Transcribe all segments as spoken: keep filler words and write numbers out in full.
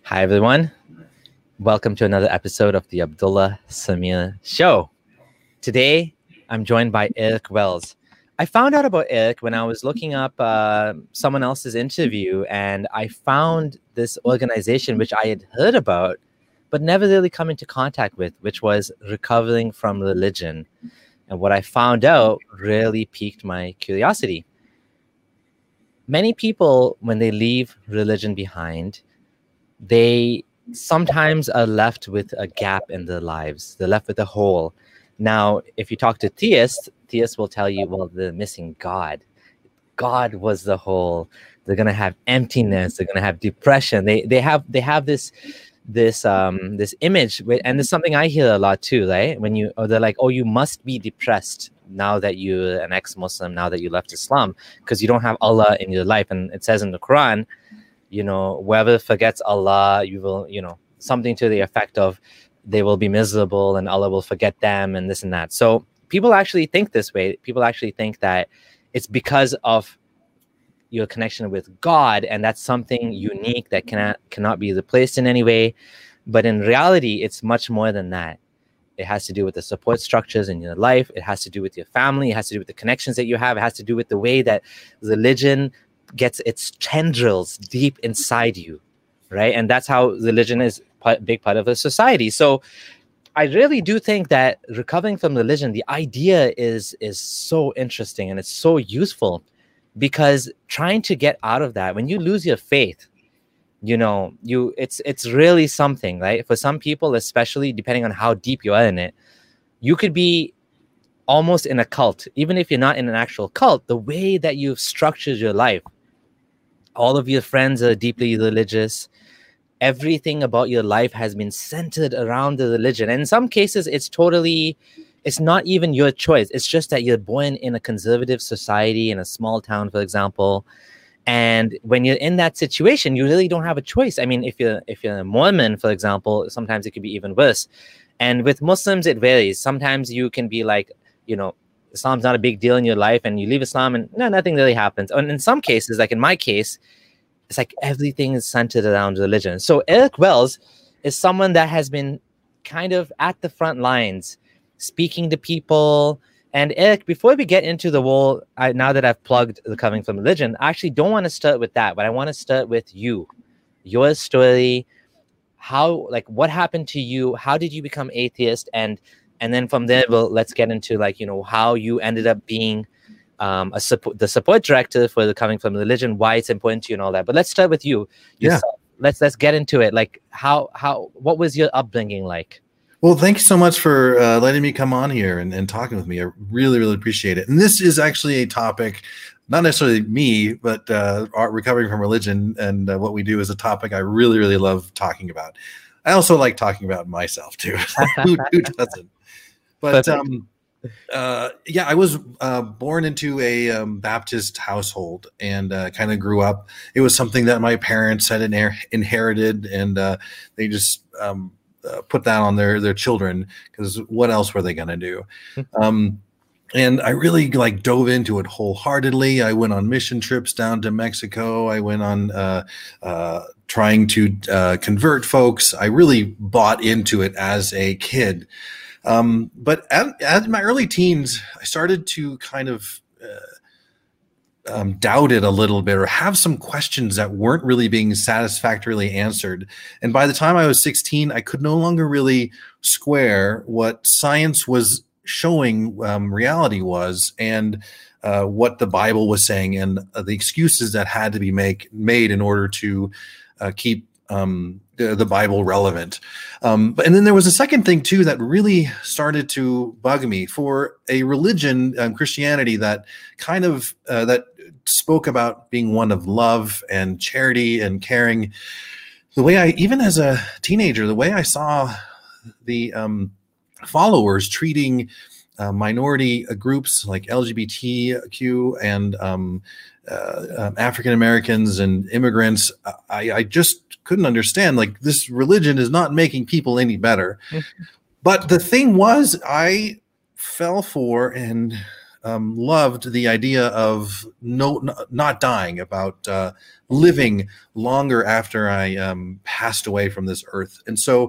Hi, everyone. Welcome to another episode of the Abdullah Samir Show. Today, I'm joined by Eric Wells. I found out about Eric when I was looking up uh, someone else's interview, and I found this organization which I had heard about, but never really come into contact with, which was Recovering from Religion. And what I found out really piqued my curiosity. Many people, when they leave religion behind, they sometimes are left with a gap in their lives. They're left with a hole. Now, if you talk to theists, theists will tell you, well, they're missing God. God was the hole. They're gonna have emptiness. They're gonna have depression. They they have they have this this um this image, and it's something I hear a lot too, right? When you or they're like, oh, you must be depressed now that you're an ex-Muslim, now that you left Islam, because you don't have Allah in your life. And it says in the Quran, you know, whoever forgets Allah, you will, you know, something to the effect of they will be miserable and Allah will forget them and this and that. So people actually think this way. People actually think that it's because of your connection with God, and that's something unique that cannot cannot be replaced in any way. But in reality, it's much more than that. It has to do with the support structures in your life. It has to do with your family. It has to do with the connections that you have. It has to do with the way that religion gets its tendrils deep inside you, right? And that's how religion is a big part of a society. So I really do think that recovering from religion, the idea is is so interesting and it's so useful, because trying to get out of that, when you lose your faith, you know, you it's it's really something, right? For some people, especially depending on how deep you are in it, you could be almost in a cult. Even if you're not in an actual cult, the way that you've structured your life, all of your friends are deeply religious. Everything about your life has been centered around the religion. And in some cases, it's totally, it's not even your choice. It's just that you're born in a conservative society, in a small town, for example. And when you're in that situation, you really don't have a choice. I mean, if you're if you're a Mormon, for example, sometimes it could be even worse. And with Muslims, it varies. Sometimes you can be like, you know, Islam's not a big deal in your life, and you leave Islam and no, nothing really happens. And in some cases, like in my case, it's like everything is centered around religion. So Eric Wells is someone that has been kind of at the front lines, speaking to people. And Eric, before we get into the whole, I, now that I've plugged Recovering from Religion, I actually don't want to start with that, but I want to start with you, your story, how, like, what happened to you? How did you become atheist? And and then from there, well, let's get into, like, you know, how you ended up being um, a support, the support director for Recovering from Religion, why it's important to you and all that. But let's start with you. Yourself. Yeah. Let's let's get into it. Like, how how what was your upbringing like? Well, thank you so much for uh, letting me come on here and, and talking with me. I really, really appreciate it. And this is actually a topic, not necessarily me, but uh, recovering from religion and uh, what we do is a topic I really, really love talking about. I also like talking about myself too. who, who doesn't? But um, uh, yeah, I was uh, born into a um, Baptist household and uh, kind of grew up. It was something that my parents had inher- inherited, and uh, they just um, uh, put that on their their children, because what else were they going to do? Um, and I really like dove into it wholeheartedly. I went on mission trips down to Mexico. I went on uh, uh, trying to uh, convert folks. I really bought into it as a kid. Um, but at, at my early teens, I started to kind of uh, um, doubt it a little bit, or have some questions that weren't really being satisfactorily answered. And by the time I was sixteen, I could no longer really square what science was showing um, reality was, and uh, what the Bible was saying, and uh, the excuses that had to be make, made in order to uh, keep um, the, the Bible relevant. Um, but, and then there was a second thing too that really started to bug me, for a religion, um, Christianity, that kind of uh, that spoke about being one of love and charity and caring. The way I, even as a teenager, the way I saw the um, followers treating uh, minority groups like L G B T Q and um, uh, um, African Americans and immigrants, I, I just couldn't understand. Like, this religion is not making people any better. But the thing was, I fell for and um, loved the idea of no, n- not dying, about uh, living longer after I um, passed away from this earth. And so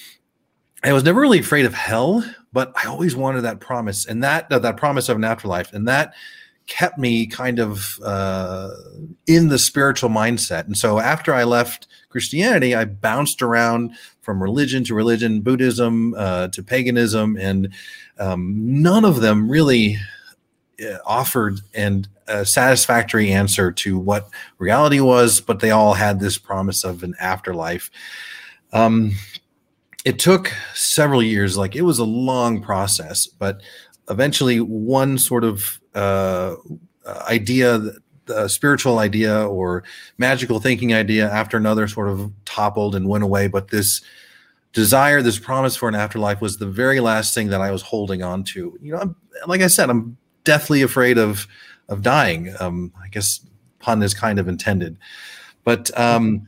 I was never really afraid of hell, but I always wanted that promise, and that uh, that promise of an afterlife, and that kept me kind of uh, in the spiritual mindset. And so after I left Christianity, I bounced around from religion to religion, Buddhism uh, to paganism, and um, none of them really uh, offered an, a satisfactory answer to what reality was, but they all had this promise of an afterlife. Um, it took several years, like it was a long process, but eventually one sort of uh, idea, the spiritual idea or magical thinking idea after another sort of toppled and went away. But this desire, this promise for an afterlife was the very last thing that I was holding on to. You know, I'm, like I said, I'm deathly afraid of, of dying. Um, I guess pun is kind of intended, but um,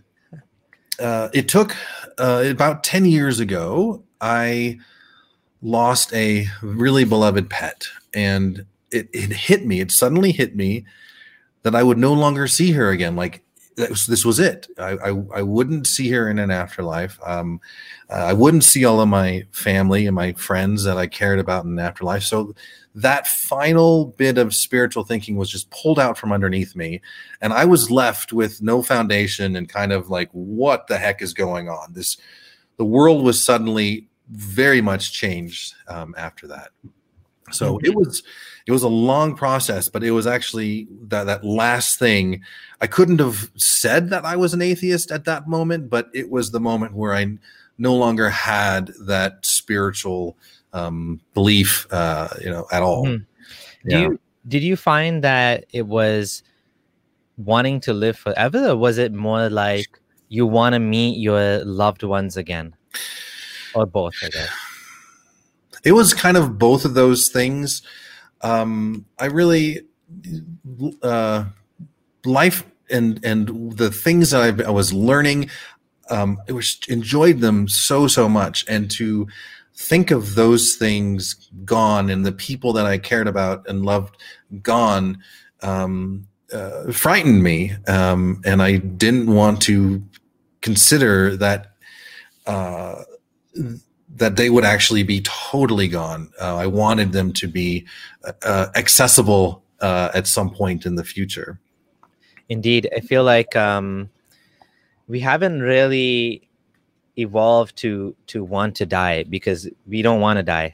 uh, it took uh, about ten years ago, I lost a really beloved pet, and it, it hit me. It suddenly hit me that I would no longer see her again. Like that was, this was it. I, I, I wouldn't see her in an afterlife. Um, uh, I wouldn't see all of my family and my friends that I cared about in an afterlife. So that final bit of spiritual thinking was just pulled out from underneath me, and I was left with no foundation and kind of like, what the heck is going on? This, the world was suddenly very much changed um, after that. So mm-hmm. it was, it was a long process, but it was actually that, that last thing. I couldn't have said that I was an atheist at that moment, but it was the moment where I no longer had that spiritual um, belief, uh, you know, at all. Mm-hmm. Do you, did you find that it was wanting to live forever, or was it more like you want to meet your loved ones again? Or both, I guess. It was kind of both of those things. Um, I really, uh, life and and the things that I've, I was learning, um, I was enjoyed them so so much, and to think of those things gone and the people that I cared about and loved gone, um, uh, frightened me, um, and I didn't want to consider that. Uh, that they would actually be totally gone. Uh, I wanted them to be uh, accessible uh, at some point in the future. Indeed. I feel like um, we haven't really evolved to to want to die because we don't want to die.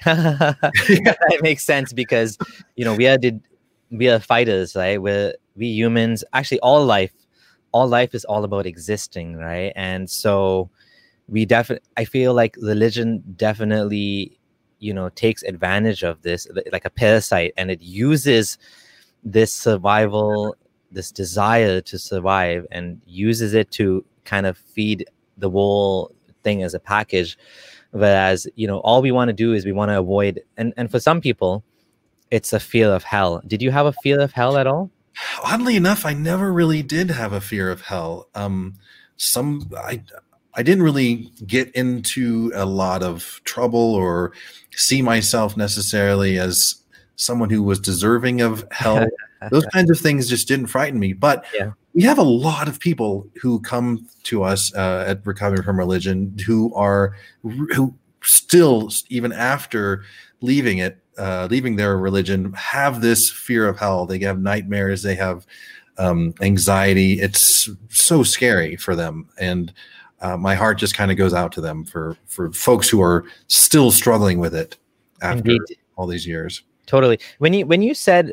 That makes sense because, you know, we are did we are fighters, right? We're we humans, actually all life, all life is all about existing, right? And so we definitely, I feel like religion definitely, you know, takes advantage of this like a parasite, and it uses this survival, this desire to survive, and uses it to kind of feed the whole thing as a package. Whereas, you know, all we want to do is we want to avoid, and, and for some people, it's a fear of hell. Did you have a fear of hell at all? Oddly enough, I never really did have a fear of hell. Um, some, I, I didn't really get into a lot of trouble or see myself necessarily as someone who was deserving of hell. Those kinds of things just didn't frighten me. But yeah. We have a lot of people who come to us uh, at Recovering from Religion who are who still, even after leaving it, uh, leaving their religion, have this fear of hell. They have nightmares. They have um, anxiety. It's so scary for them. And Uh, my heart just kind of goes out to them for, for folks who are still struggling with it after Indeed. all these years. Totally. When you when you said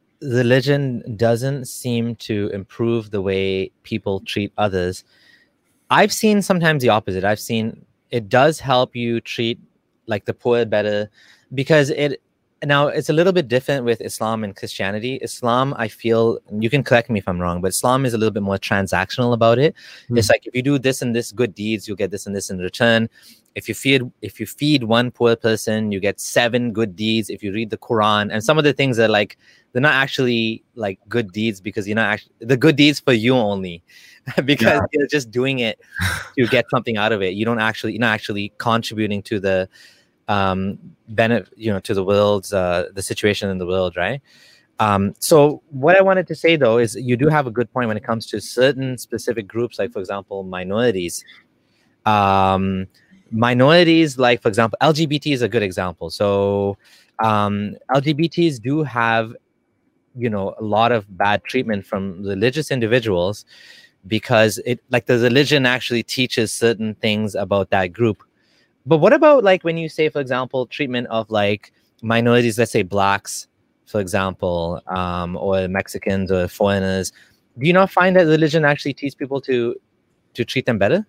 religion doesn't seem to improve the way people treat others, I've seen sometimes the opposite. I've seen it does help you treat like the poor better, because it now it's a little bit different with Islam and Christianity. Islam, I feel, you can correct me if I'm wrong, but Islam is a little bit more transactional about it. Mm. It's like if you do this and this good deeds, you'll get this and this in return. If you feed if you feed one poor person, you get seven good deeds. If you read the Quran, and some of the things are like they're not actually like good deeds because you're not actually the good deeds for you only, because yeah. you're just doing it to get something out of it. You don't actually you're not actually contributing to the um benefit, you know, to the world's uh the situation in the world, right? Um, so what I wanted to say, though, is you do have a good point when it comes to certain specific groups, like, for example, minorities. Um, minorities, like, for example, L G B T is a good example. So um, L G B Ts do have, you know, a lot of bad treatment from religious individuals because it, like, the religion actually teaches certain things about that group. But what about, like, when you say, for example, treatment of, like, minorities, let's say blacks, for example, um, or Mexicans or foreigners, do you not find that religion actually teaches people to to treat them better?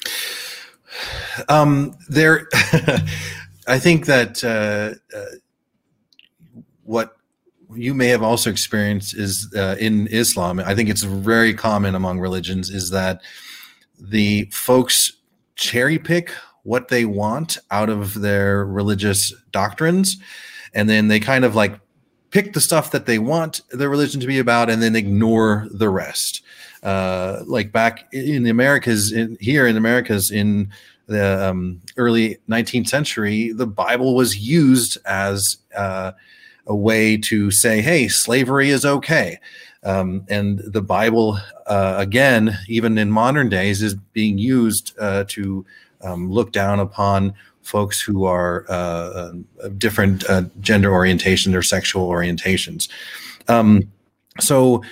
Um, there, I think that uh, uh, what you may have also experienced is uh, in Islam, I think it's very common among religions, is that the folks cherry pick what they want out of their religious doctrines, and then they kind of like pick the stuff that they want their religion to be about and then ignore the rest. Uh, like back in the Americas, in, here in Americas in the um, early nineteenth century, the Bible was used as uh, a way to say, hey, slavery is okay. Um, and the Bible, uh, again, even in modern days, is being used uh, to um, look down upon folks who are uh, of different uh, gender orientation or sexual orientations. Um, so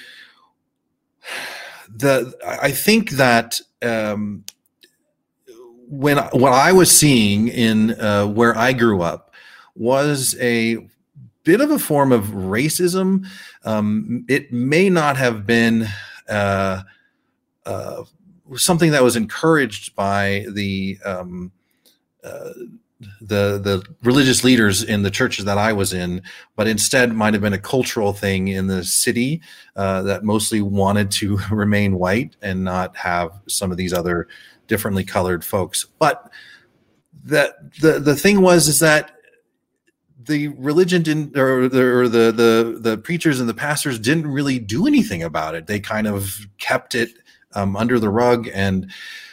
the I think that um, when what I was seeing in uh, where I grew up was a bit of a form of racism. Um, it may not have been uh, uh, something that was encouraged by the um, uh, the the religious leaders in the churches that I was in, but instead might have been a cultural thing in the city uh, that mostly wanted to remain white and not have some of these other differently colored folks. But that the the thing was is that the religion didn't, or the, or the the the preachers and the pastors didn't really do anything about it. They kind of kept it um, under the rug and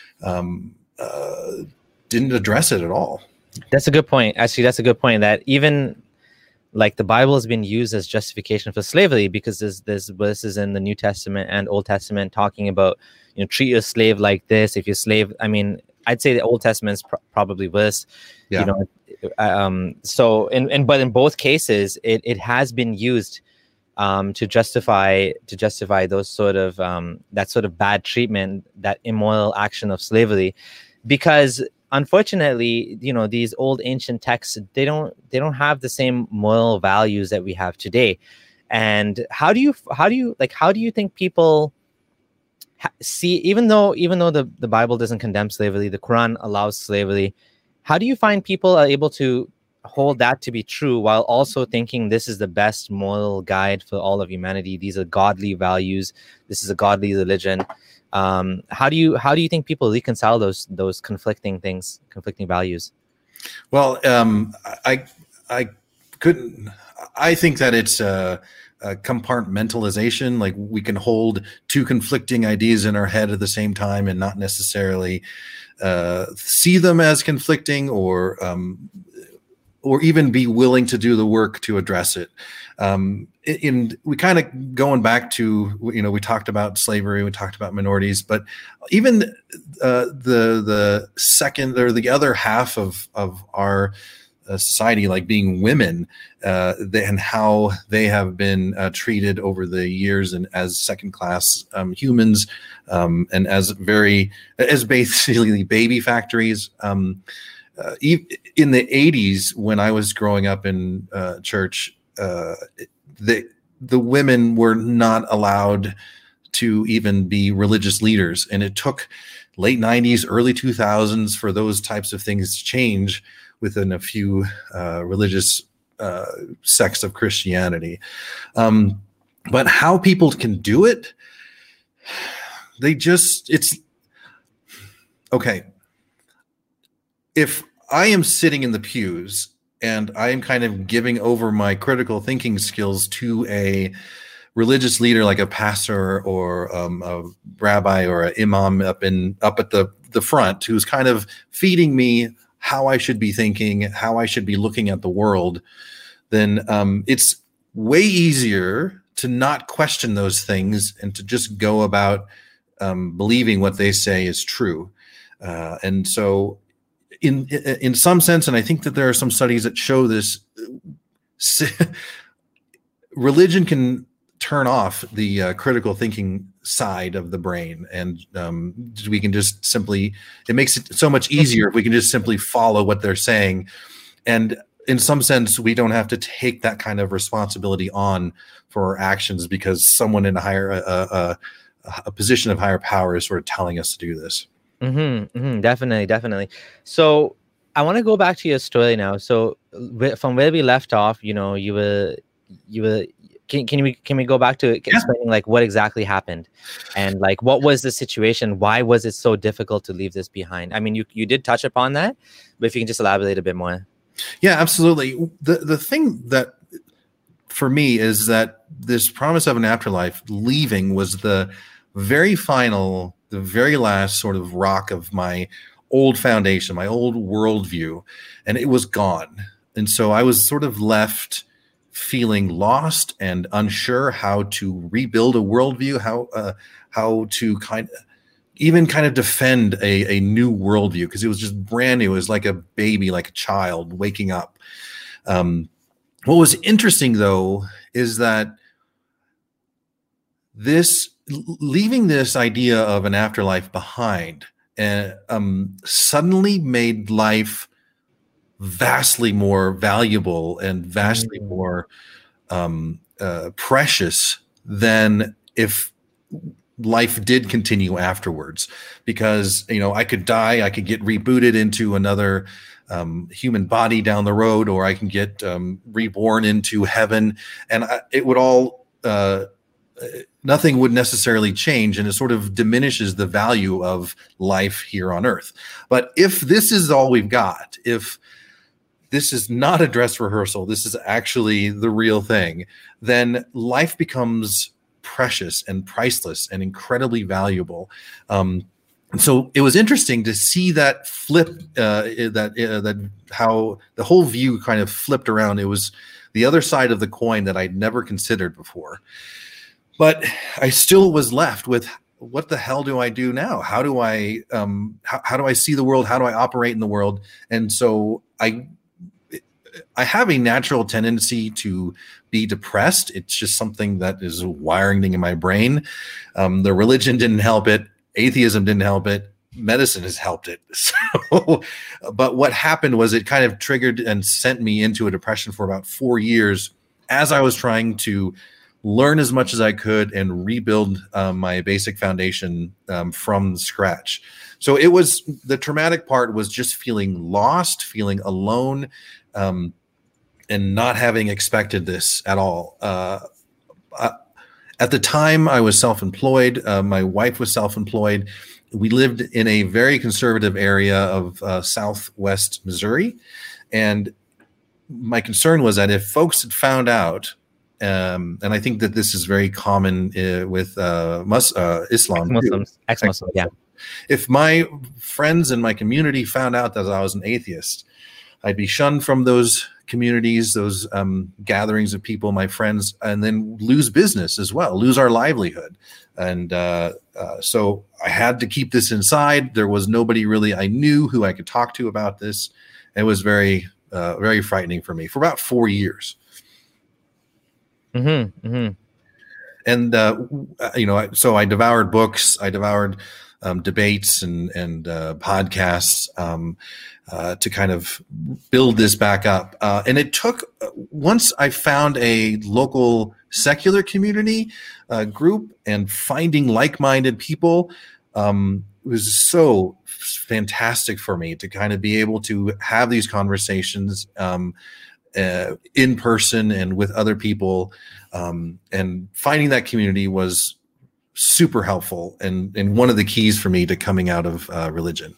um, uh, didn't address it at all. That's a good point. Actually, that's a good point. That even like the Bible has been used as justification for slavery because there's there's verses in the New Testament and Old Testament talking about, you know, treat your slave like this. If your slave, I mean, I'd say the Old Testament is pr- probably worse. Yeah. You know, um, so in, in but in both cases, it it has been used um, to justify to justify those sort of um, that sort of bad treatment, that immoral action of slavery, because unfortunately, you know, these old ancient texts, they don't they don't have the same moral values that we have today. And how do you how do you like how do you think people ha- see, even though even though the, the Bible doesn't condemn slavery, the Quran allows slavery, how do you find people are able to hold that to be true while also thinking this is the best moral guide for all of humanity? These are godly values. This is a godly religion. Um, how do you how do you think people reconcile those those conflicting things, conflicting values? Well, um, I I couldn't. I think that it's a, a compartmentalization. Like we can hold two conflicting ideas in our head at the same time and not necessarily uh, see them as conflicting, or um, or even be willing to do the work to address it. Um, in we kind of going back to, you know, we talked about slavery, we talked about minorities, but even uh, the the second or the other half of of our uh, society, like being women, uh, they, and how they have been uh, treated over the years and as second class um, humans, um, and as very as basically baby factories. Um, uh, in the eighties, when I was growing up in uh, church, Uh, the the women were not allowed to even be religious leaders, and it took late nineties, early two thousands for those types of things to change within a few uh, religious uh, sects of Christianity. Um, but how people can do it, they just it's okay. If I am sitting in the pews and I am kind of giving over my critical thinking skills to a religious leader, like a pastor or um, a rabbi or an imam up in up at the, the front, who's kind of feeding me how I should be thinking, how I should be looking at the world, then um, it's way easier to not question those things and to just go about um, believing what they say is true. Uh, and so in, in some sense, and I think that there are some studies that show this, religion can turn off the uh, critical thinking side of the brain. And um, we can just simply, it makes it so much easier if we can just simply follow what they're saying. And in some sense, we don't have to take that kind of responsibility on for our actions because someone in a higher, uh, uh, a position of higher power is sort of telling us to do this. Mm-hmm, mm-hmm, definitely, definitely. So I want to go back to your story now. So from where we left off, you know, you were, you were, can, can we, can we go back to explaining yeah. like what exactly happened and like, what was the situation? Why was it so difficult to leave this behind? I mean, you, you did touch upon that, but if you can just elaborate a bit more. Yeah, absolutely. The the thing that for me is that this promise of an afterlife leaving was the very final, the very last sort of rock of my old foundation, my old worldview, and it was gone. And so I was sort of left feeling lost and unsure how to rebuild a worldview, how uh, how to kind of even kind of defend a, a new worldview, because it was just brand new. It was like a baby, like a child waking up. Um, what was interesting, though, is that this leaving this idea of an afterlife behind uh, um, suddenly made life vastly more valuable and vastly mm-hmm. more um, uh, precious than if life did continue afterwards, because, you know, I could die, I could get rebooted into another um, human body down the road, or I can get um, reborn into heaven, and I, it would all, uh, nothing would necessarily change, and it sort of diminishes the value of life here on earth. But if this is all we've got, if this is not a dress rehearsal, this is actually the real thing, then life becomes precious and priceless and incredibly valuable. Um, and so it was interesting to see that flip, uh, that uh, that how the whole view kind of flipped around. It was the other side of the coin that I'd never considered before. But I still was left with, what the hell do I do now? How do I um, how, how do I see the world? How do I operate in the world? And so I I have a natural tendency to be depressed. It's just something that is wiring in my brain. Um, the religion didn't help it. Atheism didn't help it. Medicine has helped it. So, but what happened was it kind of triggered and sent me into a depression for about four years as I was trying to learn as much as I could and rebuild um, my basic foundation um, from scratch. So it was, the traumatic part was just feeling lost, feeling alone, um, and not having expected this at all. Uh, I, at the time, I was self-employed. Uh, my wife was self-employed. We lived in a very conservative area of uh, Southwest Missouri. And my concern was that if folks had found out, um, and I think that this is very common uh, with uh, Mus- uh, Islam, Muslims, ex-Muslims, yeah. If my friends and my community found out that I was an atheist, I'd be shunned from those communities, those um, gatherings of people, my friends, and then lose business as well, lose our livelihood. And uh, uh, so I had to keep this inside. There was nobody really I knew who I could talk to about this. It was very, uh, very frightening for me for about four years. Mm-hmm, mm-hmm. And, uh, you know, so I devoured books, I devoured um, debates and, and uh, podcasts um, uh, to kind of build this back up. Uh, and it took, once I found a local secular community uh, group and finding like-minded people, um, it was so fantastic for me to kind of be able to have these conversations um, uh, in person and with other people. Um, and finding that community was super helpful and, and one of the keys for me to coming out of uh, religion.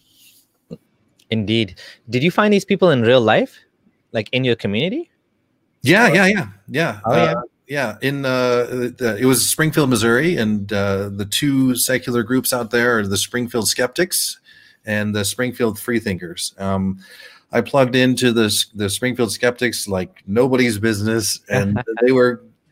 Indeed. Did you find these people in real life, like in your community? Yeah, yeah, yeah, yeah. Oh, yeah. Uh, yeah. In uh, the, it was Springfield, Missouri, and uh, the two secular groups out there are the Springfield Skeptics and the Springfield Freethinkers. Um, I plugged into the the Springfield Skeptics like nobody's business, and they were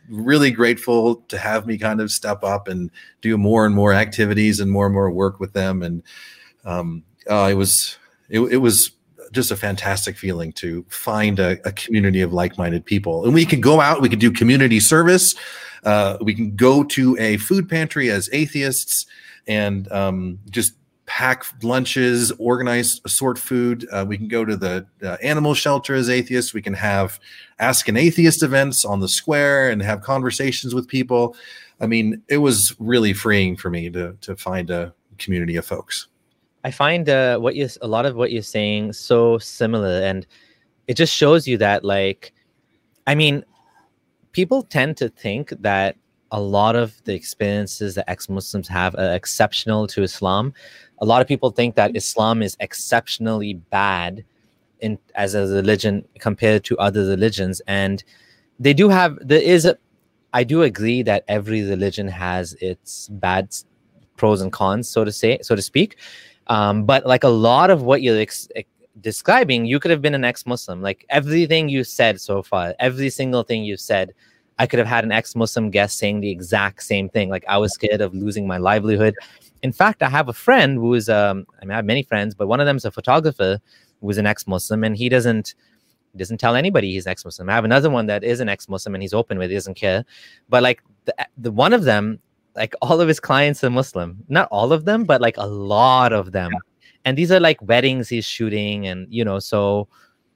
really grateful to have me kind of step up and do more and more activities and more and more work with them. And um, uh, it was it, it was just a fantastic feeling to find a, a community of like-minded people. And we could go out, we could do community service. Uh, we can go to a food pantry as atheists and um, just pack lunches, organize, sort food. Uh, we can go to the uh, animal shelter as atheists. We can have Ask an Atheist events on the square and have conversations with people. I mean, it was really freeing for me to to find a community of folks. I find uh, what you a lot of what you're saying so similar, and it just shows you that, like, I mean, people tend to think that a lot of the experiences that ex-Muslims have are exceptional to Islam. A lot of people think that Islam is exceptionally bad in as a religion compared to other religions, and they do have. There is a. I do agree that every religion has its bad pros and cons, so to say, so to speak. Um, but like a lot of what you're ex- ex- describing, you could have been an ex-Muslim. Like everything you said so far, every single thing you've said, I could have had an ex-Muslim guest saying the exact same thing. Like I was scared of losing my livelihood. In fact, I have a friend who is, um, I mean, I have many friends, but one of them is a photographer who is an ex-Muslim, and he doesn't, he doesn't tell anybody he's ex-Muslim. I have another one that is an ex-Muslim, and he's open with it, he doesn't care. But like the, the one of them, like all of his clients are Muslim. Not all of them, but like a lot of them. Yeah. And these are like weddings he's shooting, and you know, so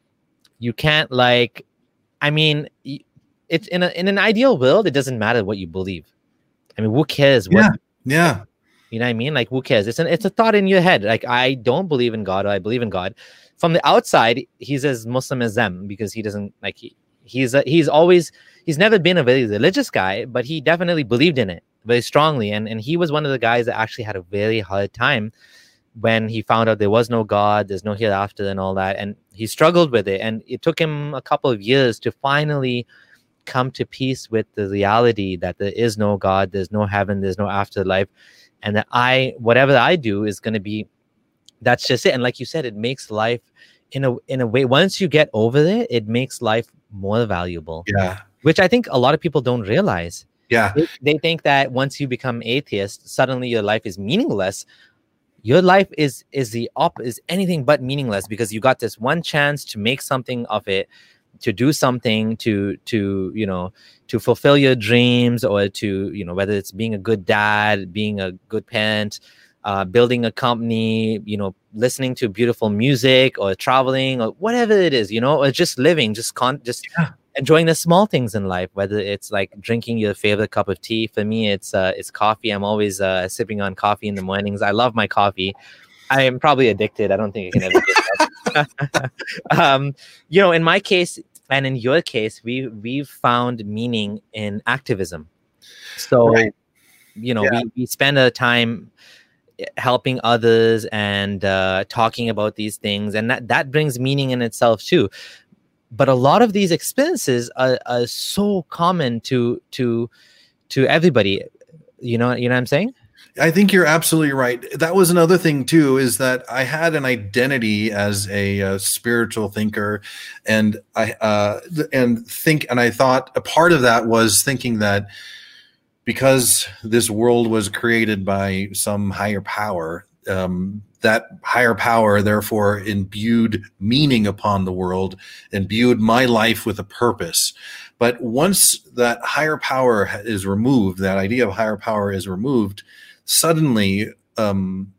you can't like, I mean, it's in a in an ideal world, it doesn't matter what you believe. I mean, who cares? What, yeah, yeah. You know what I mean? Like, who cares? It's an it's a thought in your head. Like, I don't believe in God, or I believe in God. From the outside, he's as Muslim as them because he doesn't like he he's a, he's always he's never been a very religious guy, but he definitely believed in it very strongly. And and he was one of the guys that actually had a very hard time when he found out there was no God, there's no hereafter, and all that. And he struggled with it, and it took him a couple of years to finally come to peace with the reality that there is no God, there's no heaven, there's no afterlife. And that I, whatever I do is going to be, that's just it. And like you said, it makes life in a in a way, once you get over it, it makes life more valuable. Yeah. Which I think a lot of people don't realize. Yeah. They, they think that once you become atheist, suddenly your life is meaningless. Your life is is the op is anything but meaningless, because you got this one chance to make something of it, to do something, to to you know to fulfill your dreams, or to you know whether it's being a good dad, being a good parent, uh, building a company, you know listening to beautiful music, or traveling, or whatever it is, you know or just living, just con just yeah. enjoying the small things in life, whether it's like drinking your favorite cup of tea. For me, it's uh, it's coffee. I'm always uh, sipping on coffee in the mornings. I love my coffee. I am probably addicted. I don't think I can ever get that. um, you know, in my case and in your case, we we've found meaning in activism. So, right. you know, yeah. we, we spend a time helping others and uh, talking about these things, and that, that brings meaning in itself too. But a lot of these experiences are, are so common to to to everybody. You know, you know what I'm saying? I think you're absolutely right. That was another thing too, is that I had an identity as a uh, spiritual thinker, and I uh, and think, and I thought a part of that was thinking that because this world was created by some higher power, um, that higher power therefore imbued meaning upon the world, imbued my life with a purpose. But once that higher power is removed, that idea of higher power is removed, suddenly um,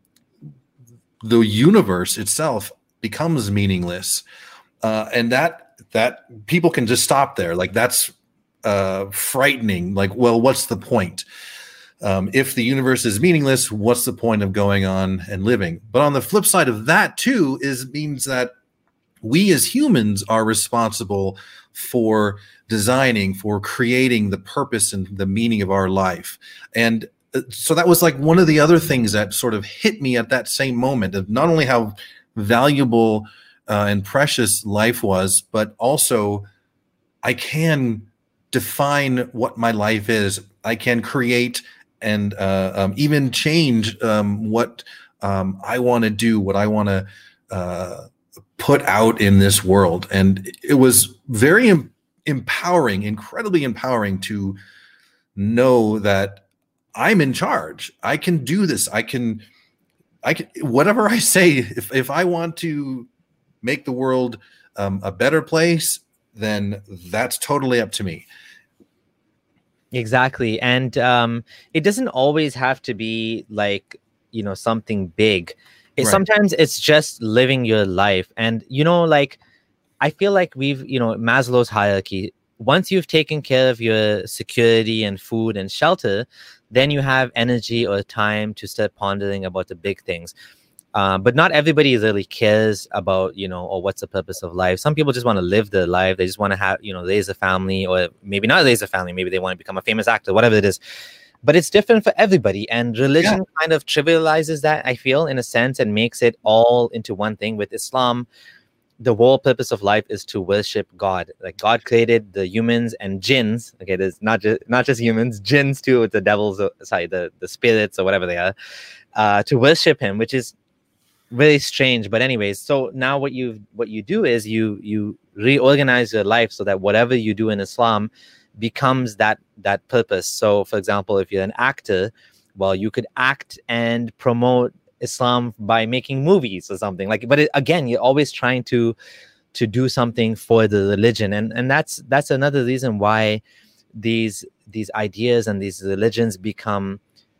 the universe itself becomes meaningless. Uh, and that that people can just stop there. Like, that's uh, frightening. Like, well, what's the point? Um, if the universe is meaningless, what's the point of going on and living? But on the flip side of that too, is means that we as humans are responsible for designing, for creating the purpose and the meaning of our life. And so that was like one of the other things that sort of hit me at that same moment, of not only how valuable uh, and precious life was, but also I can define what my life is. I can create and uh, um, even change um, what um, I want to do, what I want to uh, put out in this world. And it was very empowering, incredibly empowering to know that I'm in charge. I can do this. I can, I can, whatever I say, if, if I want to make the world um, a better place, then that's totally up to me. Exactly. And um, it doesn't always have to be like, you know, something big. It, Right. Sometimes it's just living your life. And, you know, like, I feel like we've, you know, Maslow's hierarchy, once you've taken care of your security and food and shelter, then you have energy or time to start pondering about the big things. Uh, but not everybody really cares about, you know, or what's the purpose of life. Some people just want to live their life. They just want to have, you know, raise a family, or maybe not raise a family. Maybe they want to become a famous actor, whatever it is. But it's different for everybody. And religion yeah. kind of trivializes that, I feel, in a sense, and makes it all into one thing. With Islam, the whole purpose of life is to worship God. Like, God created the humans and jinns. Okay, there's not just not just humans, jinns too, with the devils, or, sorry, the, the spirits or whatever they are, uh, to worship him, which is really strange. But anyways, so now what you what you do is you you reorganize your life so that whatever you do in Islam becomes that that purpose. So for example, if you're an actor, well, you could act and promote Islam by making movies or something like. But it, again, you're always trying to to do something for the religion, and and that's that's another reason why these these ideas and these religions become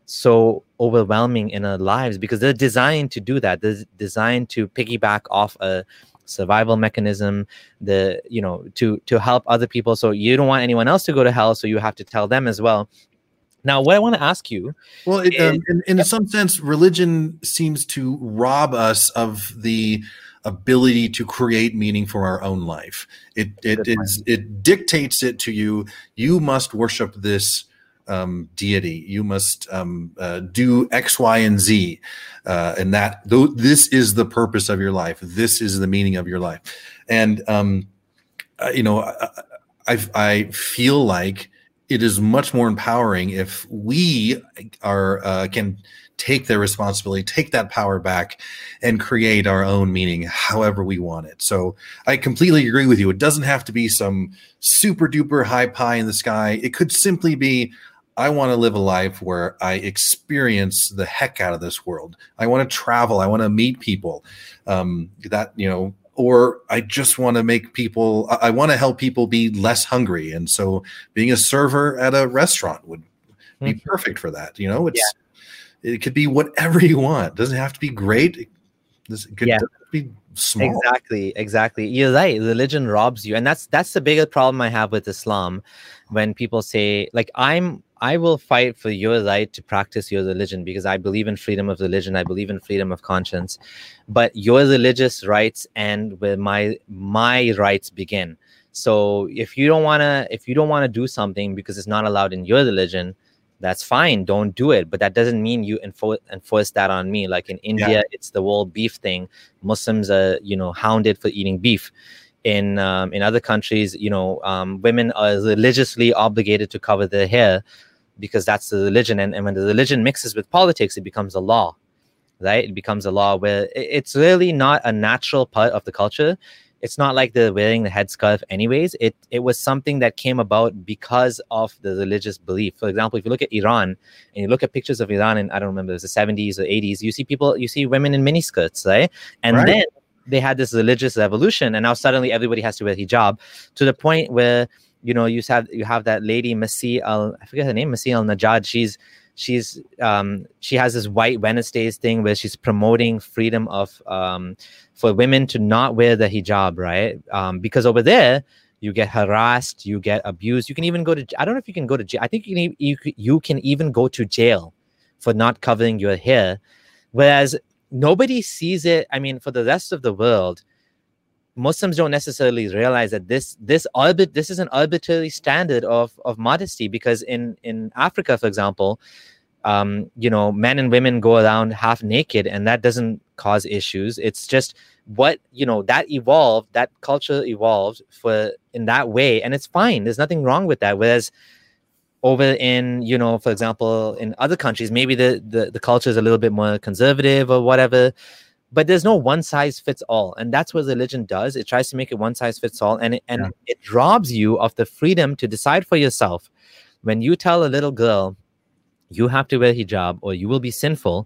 so overwhelming in our lives, because they're designed to do that. They're designed to piggyback off a survival mechanism, the you know to to help other people. So you don't want anyone else to go to hell, so you have to tell them as well. Now, what I want to ask you, well, it, is, um, in, in some sense, religion seems to rob us of the ability to create meaning for our own life. It it is it dictates it to you. You must worship this Um, deity. You must um, uh, do X, Y, and Z, uh, and that th- this is the purpose of your life. This is the meaning of your life. And um, uh, you know, I, I, I feel like it is much more empowering if we are uh, can take their responsibility, take that power back, and create our own meaning however we want it. So I completely agree with you. It doesn't have to be some super duper high pie in the sky. It could simply be, I want to live a life where I experience the heck out of this world. I want to travel. I want to meet people. Um, that, you know, or I just want to make people, I, I want to help people be less hungry. And so being a server at a restaurant would be mm-hmm. perfect for that. You know, it's, yeah. it could be whatever you want. It doesn't have to be great. It could yeah. be small. Exactly. Exactly. You're right. Religion robs you. And that's, that's the bigger problem I have with Islam. When people say, like, I'm, I will fight for your right to practice your religion because I believe in freedom of religion. I believe in freedom of conscience, but your religious rights end where my my rights begin. So if you don't want to, if you don't want to do something because it's not allowed in your religion, that's fine. Don't do it. But that doesn't mean you enforce enforce that on me. Like in India, yeah. it's the whole beef thing. Muslims are, you know, hounded for eating beef. In um, in other countries, you know, um, women are religiously obligated to cover their hair, because that's the religion. And, and when the religion mixes with politics, it becomes a law, right? It becomes a law where it's really not a natural part of the culture. It's not like they're wearing the headscarf anyways. It it was something that came about because of the religious belief. For example, if you look at Iran and you look at pictures of Iran in, I don't remember, it was the seventies or eighties, you see people, you see women in miniskirts, right? And right. then they had this religious revolution, and now suddenly everybody has to wear hijab, to the point where, you know, you have you have that lady Masih al I forget her name, Masih al-Najad. She's she's um she has this White Wednesdays thing where she's promoting freedom of um for women to not wear the hijab, right? Um, because over there you get harassed, you get abused. You can even go to, I don't know if you can go to jail. I think you can you, you can even go to jail for not covering your hair, whereas nobody sees it. I mean, for the rest of the world, Muslims don't necessarily realize that this this arbit this is an arbitrary standard of of modesty, because in in Africa, for example, um, you know, men and women go around half naked, and that doesn't cause issues. It's just what, you know, that evolved, that culture evolved for in that way, and it's fine. There's nothing wrong with that. Whereas over in, you know, for example, in other countries, maybe the the, the culture is a little bit more conservative or whatever. but there's no one size fits all, and that's what religion does. It tries to make it one size fits all, and it, and yeah. it robs you of the freedom to decide for yourself. When you tell a little girl you have to wear hijab or you will be sinful,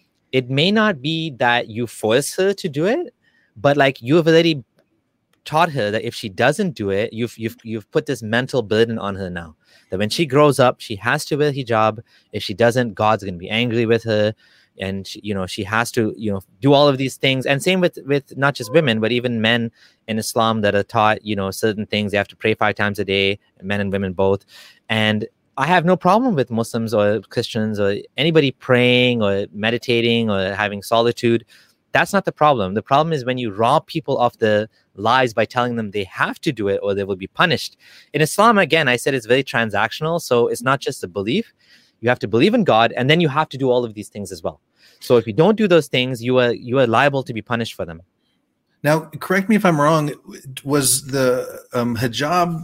it may not be that you force her to do it, but like you've already taught her that if she doesn't do it, you've you've you've put this mental burden on her now, that when she grows up, she has to wear hijab. If she doesn't, God's going to be angry with her, and she, you know she has to you know do all of these things. And same with with not just women, but even men in Islam that are taught you know certain things. They have to pray five times a day, men and women both. And I have no problem with Muslims or Christians or anybody praying or meditating or having solitude. That's not the problem. The problem is when you rob people of the lives by telling them they have to do it or they will be punished. In Islam, again, I said it's very transactional. So it's not just a belief. You have to believe in God, and then you have to do all of these things as well. So if you don't do those things, you are you are liable to be punished for them. Now, correct me if I'm wrong. Was the um, hijab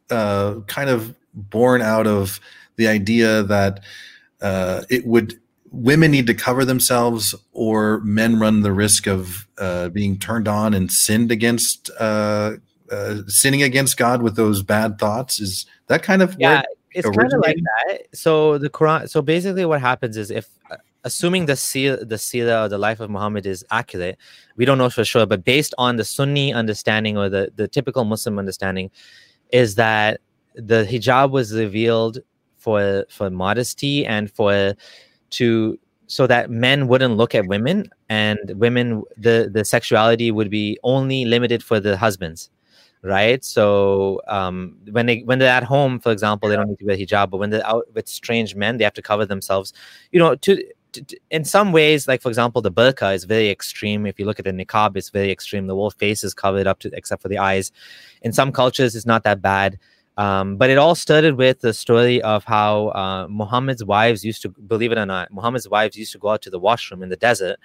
uh, kind of born out of the idea that uh, it would women need to cover themselves, or men run the risk of uh, being turned on and sinned against, uh, uh, sinning against God with those bad thoughts? Is that kind of yeah? It's kind of like that. So the Quran. So basically, what happens is, if uh, assuming the seer, the seerah or the life of Muhammad is accurate, we don't know for sure, but based on the Sunni understanding or the the typical Muslim understanding, is that the hijab was revealed for for modesty and for to so that men wouldn't look at women, and women the the sexuality would be only limited for the husbands, right? So um when they when they're at home, for example, they don't need to wear hijab, but when they're out with strange men, they have to cover themselves, you know to, to, to in some ways. Like, for example, the burqa is very extreme. If you look at the niqab, it's very extreme. The whole face is covered up to except for the eyes. In some cultures, it's not that bad. Um, but it all started with the story of how uh, Muhammad's wives used to, believe it or not, Muhammad's wives used to go out to the washroom in the desert.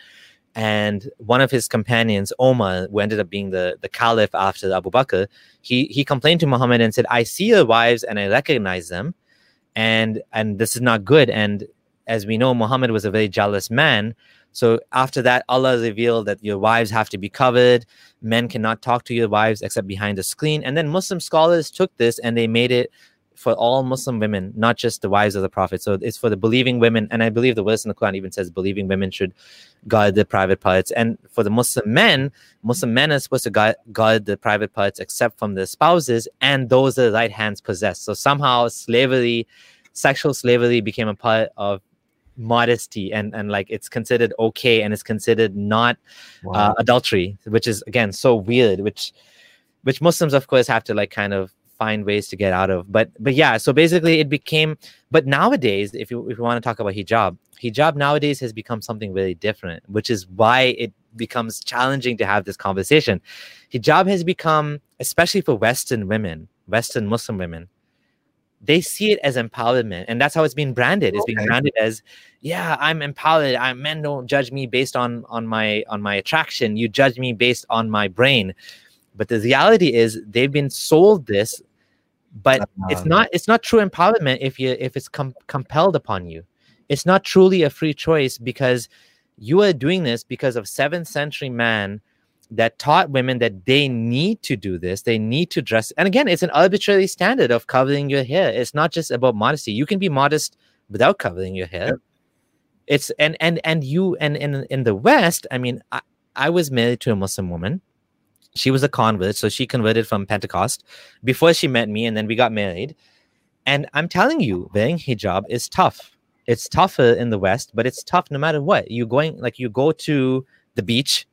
And one of his companions, Omar, who ended up being the, the caliph after Abu Bakr, he, he complained to Muhammad and said, I see your wives and I recognize them. And, and this is not good. And as we know, Muhammad was a very jealous man. So after that, Allah revealed that your wives have to be covered. Men cannot talk to your wives except behind the screen. And then Muslim scholars took this and they made it for all Muslim women, not just the wives of the Prophet. So it's for the believing women. And I believe the verse in the Quran even says believing women should guard their private parts. And for the Muslim men, Muslim men are supposed to guard, guard the private parts except from their spouses, and those the right hands possess. So somehow slavery, sexual slavery became a part of modesty, and and like it's considered okay, and it's considered not wow. uh, adultery, which is again so weird, which which Muslims of course have to like kind of find ways to get out of. But but yeah, so basically it became, but nowadays if you if you want to talk about hijab, hijab nowadays has become something really different, which is why it becomes challenging to have this conversation. Hijab has become, especially for Western women, Western Muslim women, they see it as empowerment, and that's how it's being branded. It's okay. being branded as, yeah, I'm empowered. I men don't judge me based on on my on my attraction. You judge me based on my brain. But the reality is, they've been sold this, but uh, it's not it's not true empowerment if you if it's com- compelled upon you. It's not truly a free choice, because you are doing this because of seventh century man that taught women that they need to do this. They need to dress. And again, it's an arbitrary standard of covering your hair. It's not just about modesty. You can be modest without covering your hair. Yep. It's and and and you and in in the West, I mean, I, I was married to a Muslim woman. She was a convert, so she converted from Pentecost before she met me, and then we got married. And I'm telling you, wearing hijab is tough. It's tougher in the West, but it's tough no matter what. You going like you go to the beach,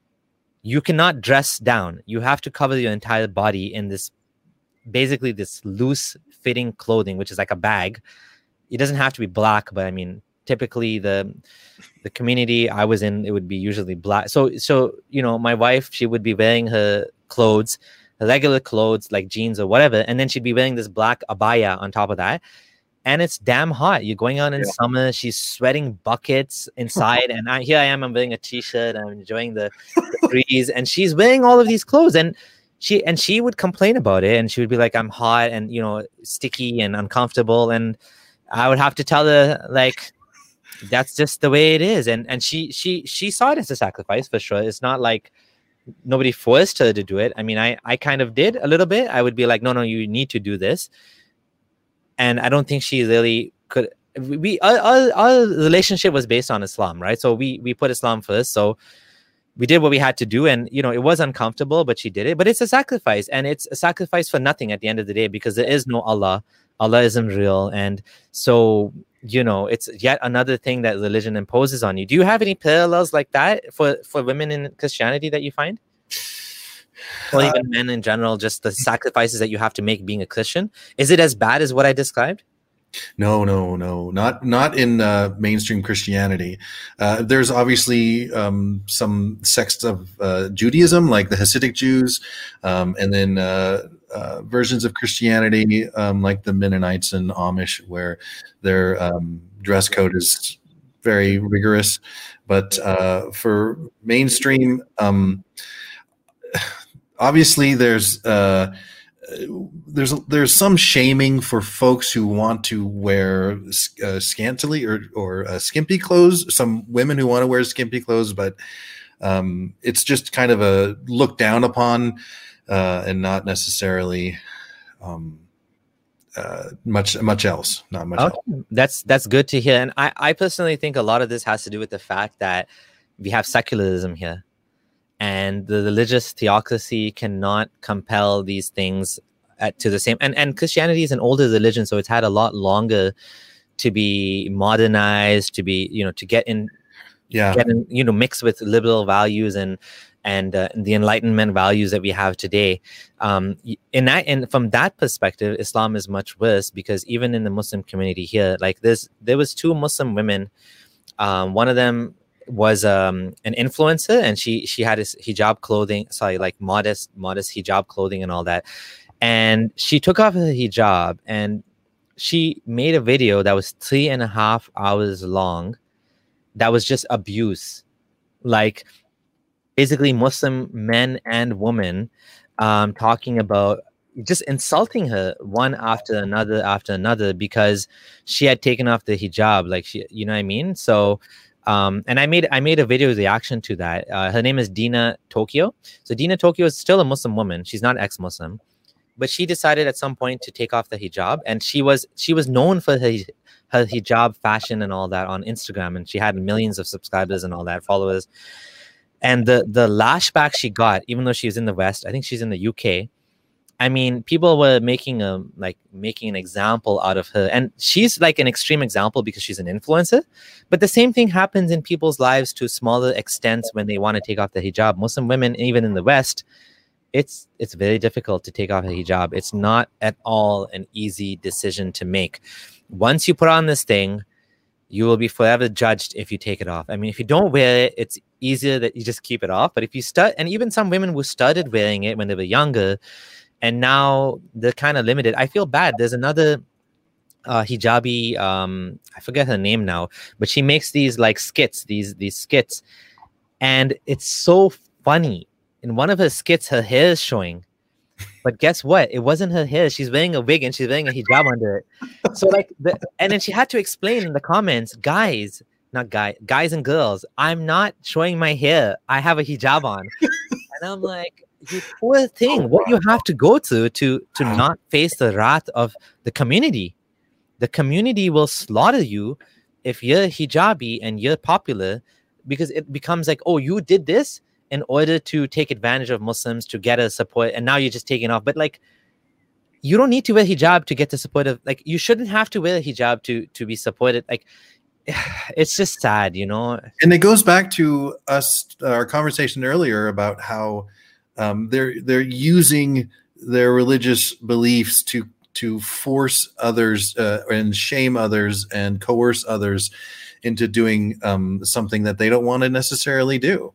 you cannot dress down. You have to cover your entire body in this, basically this loose fitting clothing, which is like a bag. It doesn't have to be black, but I mean, typically the the community I was in, it would be usually black. So, so you know, my wife, she would be wearing her clothes, her regular clothes like jeans or whatever, and then she'd be wearing this black abaya on top of that. And it's damn hot. You're going out in yeah. summer. She's sweating buckets inside. And I, here I am. I'm wearing a t-shirt. I'm enjoying the, the breeze. And she's wearing all of these clothes. And she and she would complain about it. And she would be like, I'm hot and, you know, sticky and uncomfortable. And I would have to tell her, like, that's just the way it is. And and she she she saw it as a sacrifice for sure. It's not like nobody forced her to do it. I mean, I I kind of did a little bit. I would be like, no, no, you need to do this. And I don't think she really could. We our, our, our relationship was based on Islam, right? So we we put Islam first. So we did what we had to do, and you know it was uncomfortable, but she did it. But it's a sacrifice, and it's a sacrifice for nothing at the end of the day, because there is no Allah. Allah isn't real, and so you know it's yet another thing that religion imposes on you. Do you have any parallels like that for for women in Christianity that you find, or even uh, men in general? Just the sacrifices that you have to make being a Christian. Is it as bad as what I described? No, no, no, not not in uh, mainstream Christianity. Uh, there's obviously um, some sects of uh, Judaism, like the Hasidic Jews, um, and then uh, uh, versions of Christianity, um, like the Mennonites and Amish, where their um, dress code is very rigorous. But uh, for mainstream, um, obviously there's. Uh, There's there's some shaming for folks who want to wear uh, scantily or or uh, skimpy clothes. Some women who want to wear skimpy clothes, but um, it's just kind of a look down upon, uh, and not necessarily um, uh, much much else. Not much. Okay. Else. That's that's good to hear. And I I personally think a lot of this has to do with the fact that we have secularism here. And the religious theocracy cannot compel these things at, to the same. And, and Christianity is an older religion, so it's had a lot longer to be modernized, to be, you know, to get in, yeah, get in, you know, mixed with liberal values and and uh, the Enlightenment values that we have today. Um, in that, and from that perspective, Islam is much worse, because even in the Muslim community here, like there's there was two Muslim women. Um, one of them was um an influencer, and she she had his hijab clothing, sorry, like modest modest hijab clothing and all that, and she took off her hijab and she made a video that was three and a half hours long that was just abuse, like basically Muslim men and women um talking about, just insulting her one after another after another because she had taken off the hijab, like she, you know what I mean? So Um, and I made I made a video reaction to that. Uh, her name is Dina Tokyo. So Dina Tokyo is still a Muslim woman. She's not ex-Muslim, but she decided at some point to take off the hijab, and she was she was known for her her hijab fashion and all that on Instagram, and she had millions of subscribers and all that, followers. And the the lashback she got, even though she was in the West, I think she's in the U K. I mean, people were making a like making an example out of her, and she's like an extreme example because she's an influencer. But the same thing happens in people's lives to smaller extents when they want to take off the hijab. Muslim women, even in the West, it's it's very difficult to take off a hijab. It's not at all an easy decision to make. Once you put on this thing, you will be forever judged if you take it off. I mean, if you don't wear it, it's easier that you just keep it off. But if you start, and even some women who started wearing it when they were younger, and now they're kind of limited. I feel bad. There's another uh, hijabi, um, I forget her name now, but she makes these like skits, these these skits, and it's so funny. In one of her skits, her hair is showing, but guess what? It wasn't her hair. She's wearing a wig and she's wearing a hijab under it. So like, the, and then she had to explain in the comments, guys, not guy, guys and girls, I'm not showing my hair. I have a hijab on, and I'm like, you poor thing, what you have to go through to to not face the wrath of the community. The community will slaughter you if you're hijabi and you're popular, because it becomes like, oh, you did this in order to take advantage of Muslims to get a support, and now you're just taking off. But like, you don't need to wear hijab to get the support of, like, you shouldn't have to wear a hijab to to be supported. Like, it's just sad, you know. And it goes back to us, our conversation earlier about how Um, they're they're using their religious beliefs to to force others uh, and shame others and coerce others into doing um, something that they don't want to necessarily do.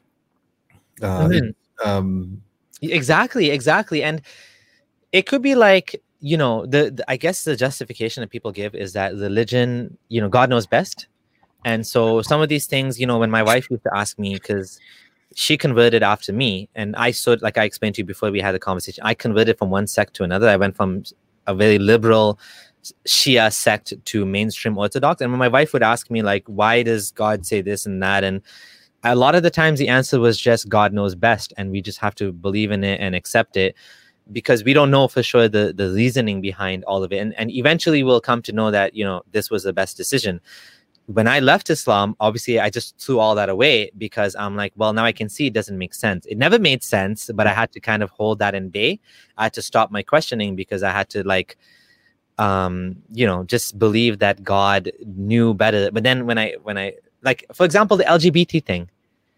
Uh, mm-hmm. it, um, exactly, exactly, and it could be like, you know, the, the I guess the justification that people give is that religion, you know, God knows best, and so some of these things, you know, when my wife used to ask me, because she converted after me, and I stood, like I explained to you before we had the conversation, I converted from one sect to another. I went from a very liberal Shia sect to mainstream Orthodox. And when my wife would ask me, like, why does God say this and that? And a lot of the times the answer was just God knows best. And we just have to believe in it and accept it, because we don't know for sure the, the reasoning behind all of it. And, and eventually we'll come to know that, you know, this was the best decision. When I left Islam, obviously I just threw all that away, because I'm like, well, now I can see it doesn't make sense. It never made sense, but I had to kind of hold that in bay. I had to stop my questioning, because I had to like, um, you know, just believe that God knew better. But then when I, when I, like, for example, the L G B T thing,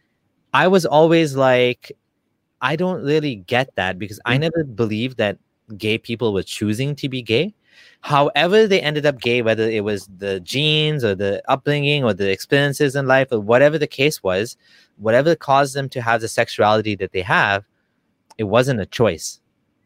I was always like, I don't really get that, because I never believed that gay people were choosing to be gay. However they ended up gay, whether it was the genes or the upbringing or the experiences in life or whatever the case was, whatever caused them to have the sexuality that they have, it wasn't a choice.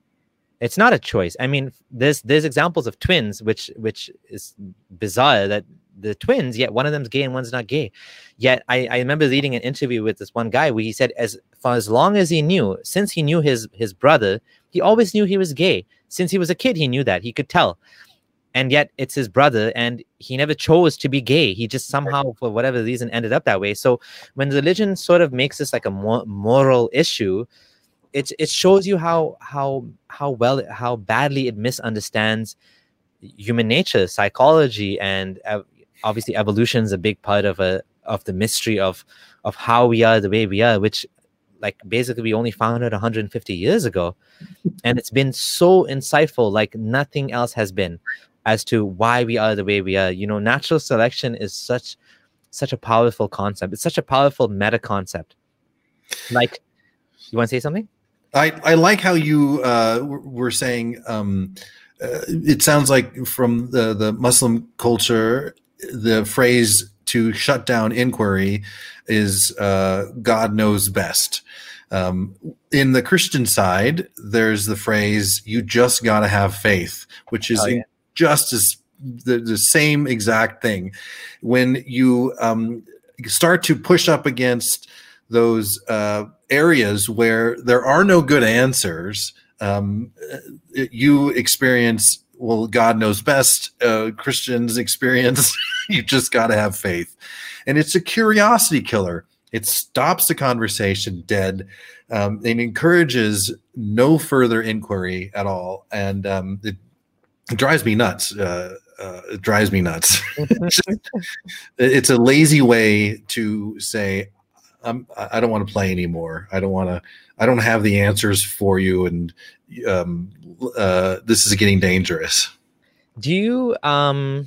It's not a choice. I mean, there's there's examples of twins, which which is bizarre, that the twins, yet one of them's gay and one's not gay. Yet I, I remember reading an interview with this one guy where he said, as for as long as he knew, since he knew his his brother, he always knew he was gay. Since he was a kid, he knew that. He could tell. And yet it's his brother, and he never chose to be gay. He just somehow, for whatever reason, ended up that way. So when religion sort of makes this like a mo- moral issue, it it shows you how how how well how badly it misunderstands human nature, psychology, and uh, obviously evolution is a big part of a of the mystery of of how we are the way we are, which like basically we only found out one hundred fifty years ago, and it's been so insightful, like nothing else has been, as to why we are the way we are. You know, natural selection is such such a powerful concept. It's such a powerful meta concept. Like, you want to say something? I, I like how you uh, were saying, um, uh, it sounds like from the, the Muslim culture, the phrase to shut down inquiry is uh, God knows best. Um, in the Christian side, there's the phrase, you just got to have faith, which is oh, yeah. just as the, the same exact thing. When you um, start to push up against those uh, areas where there are no good answers, um, you experience, well, God knows best. Uh, Christians experience, you just got to have faith. And it's a curiosity killer. It stops the conversation dead, um, and encourages no further inquiry at all. And um, it, it drives me nuts. Uh, uh, it drives me nuts. it's, just, it's a lazy way to say, I'm, I don't want to play anymore. I don't want to, I don't have the answers for you. And um, uh, this is getting dangerous. Do you, um,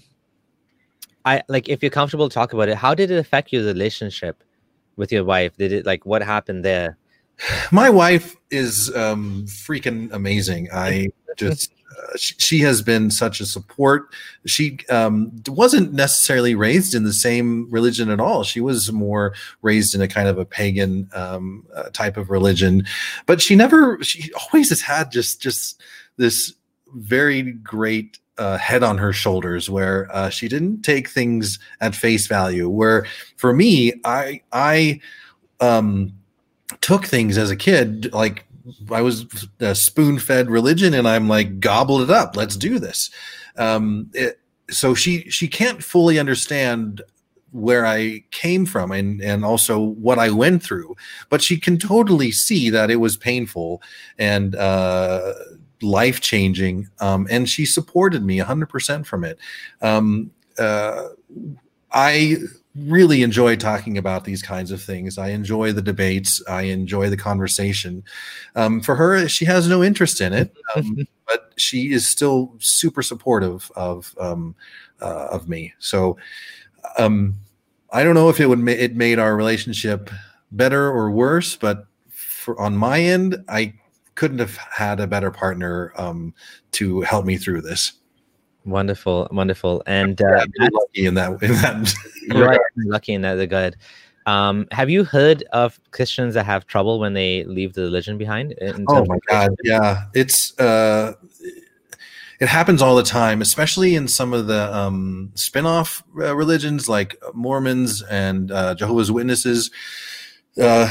I like, if you're comfortable to talk about it, how did it affect your relationship with your wife? Did it, like, what happened there? My wife is um, freaking amazing. I just, uh, she, she has been such a support. She um, wasn't necessarily raised in the same religion at all. She was more raised in a kind of a pagan um, uh, type of religion, but she never, she always has had just, just this very great uh, head on her shoulders, where uh, she didn't take things at face value. Where for me, I, I, um, took things as a kid, like I was uh, spoon-fed religion, and I'm like, gobbled it up. Let's do this. Um, it, so she she can't fully understand where I came from and and also what I went through, but she can totally see that it was painful and uh, life-changing, um, and she supported me one hundred percent from it. Um, uh, I. really enjoy talking about these kinds of things. I enjoy the debates. I enjoy the conversation. Um, for her, she has no interest in it, um, but she is still super supportive of um, uh, of me. So um, I don't know if it would ma- it made our relationship better or worse, but for on my end, I couldn't have had a better partner um, to help me through this. Wonderful, wonderful, and uh, yeah, lucky in that. In that you're lucky in that regard. Um, have you heard of Christians that have trouble when they leave the religion behind? Oh my God, yeah, it's uh, it happens all the time, especially in some of the um, spin-off uh, religions like Mormons and uh, Jehovah's Witnesses. Uh,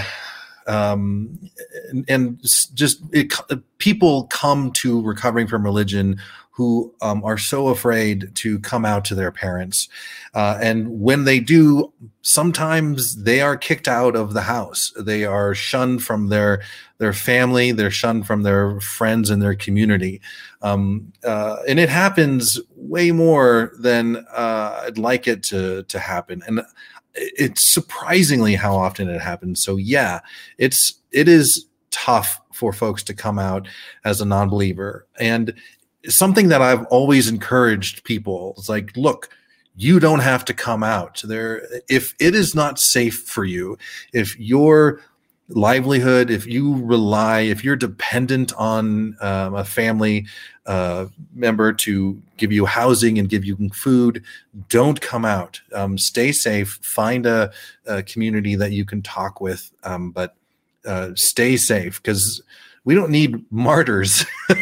um, and, and just it, people come to recovering from religion who um, are so afraid to come out to their parents. Uh, and when they do, sometimes they are kicked out of the house. They are shunned from their, their family. They're shunned from their friends and their community. Um, uh, and it happens way more than uh, I'd like it to, to happen. And it's surprisingly how often it happens. So yeah, it's, it is tough for folks to come out as a non-believer. And something that I've always encouraged people is like, look, you don't have to come out there. If it is not safe for you, if your livelihood, if you rely, if you're dependent on um, a family uh, member to give you housing and give you food, don't come out. Um, stay safe. Find a, a community that you can talk with, um, but uh, stay safe, because we don't need martyrs.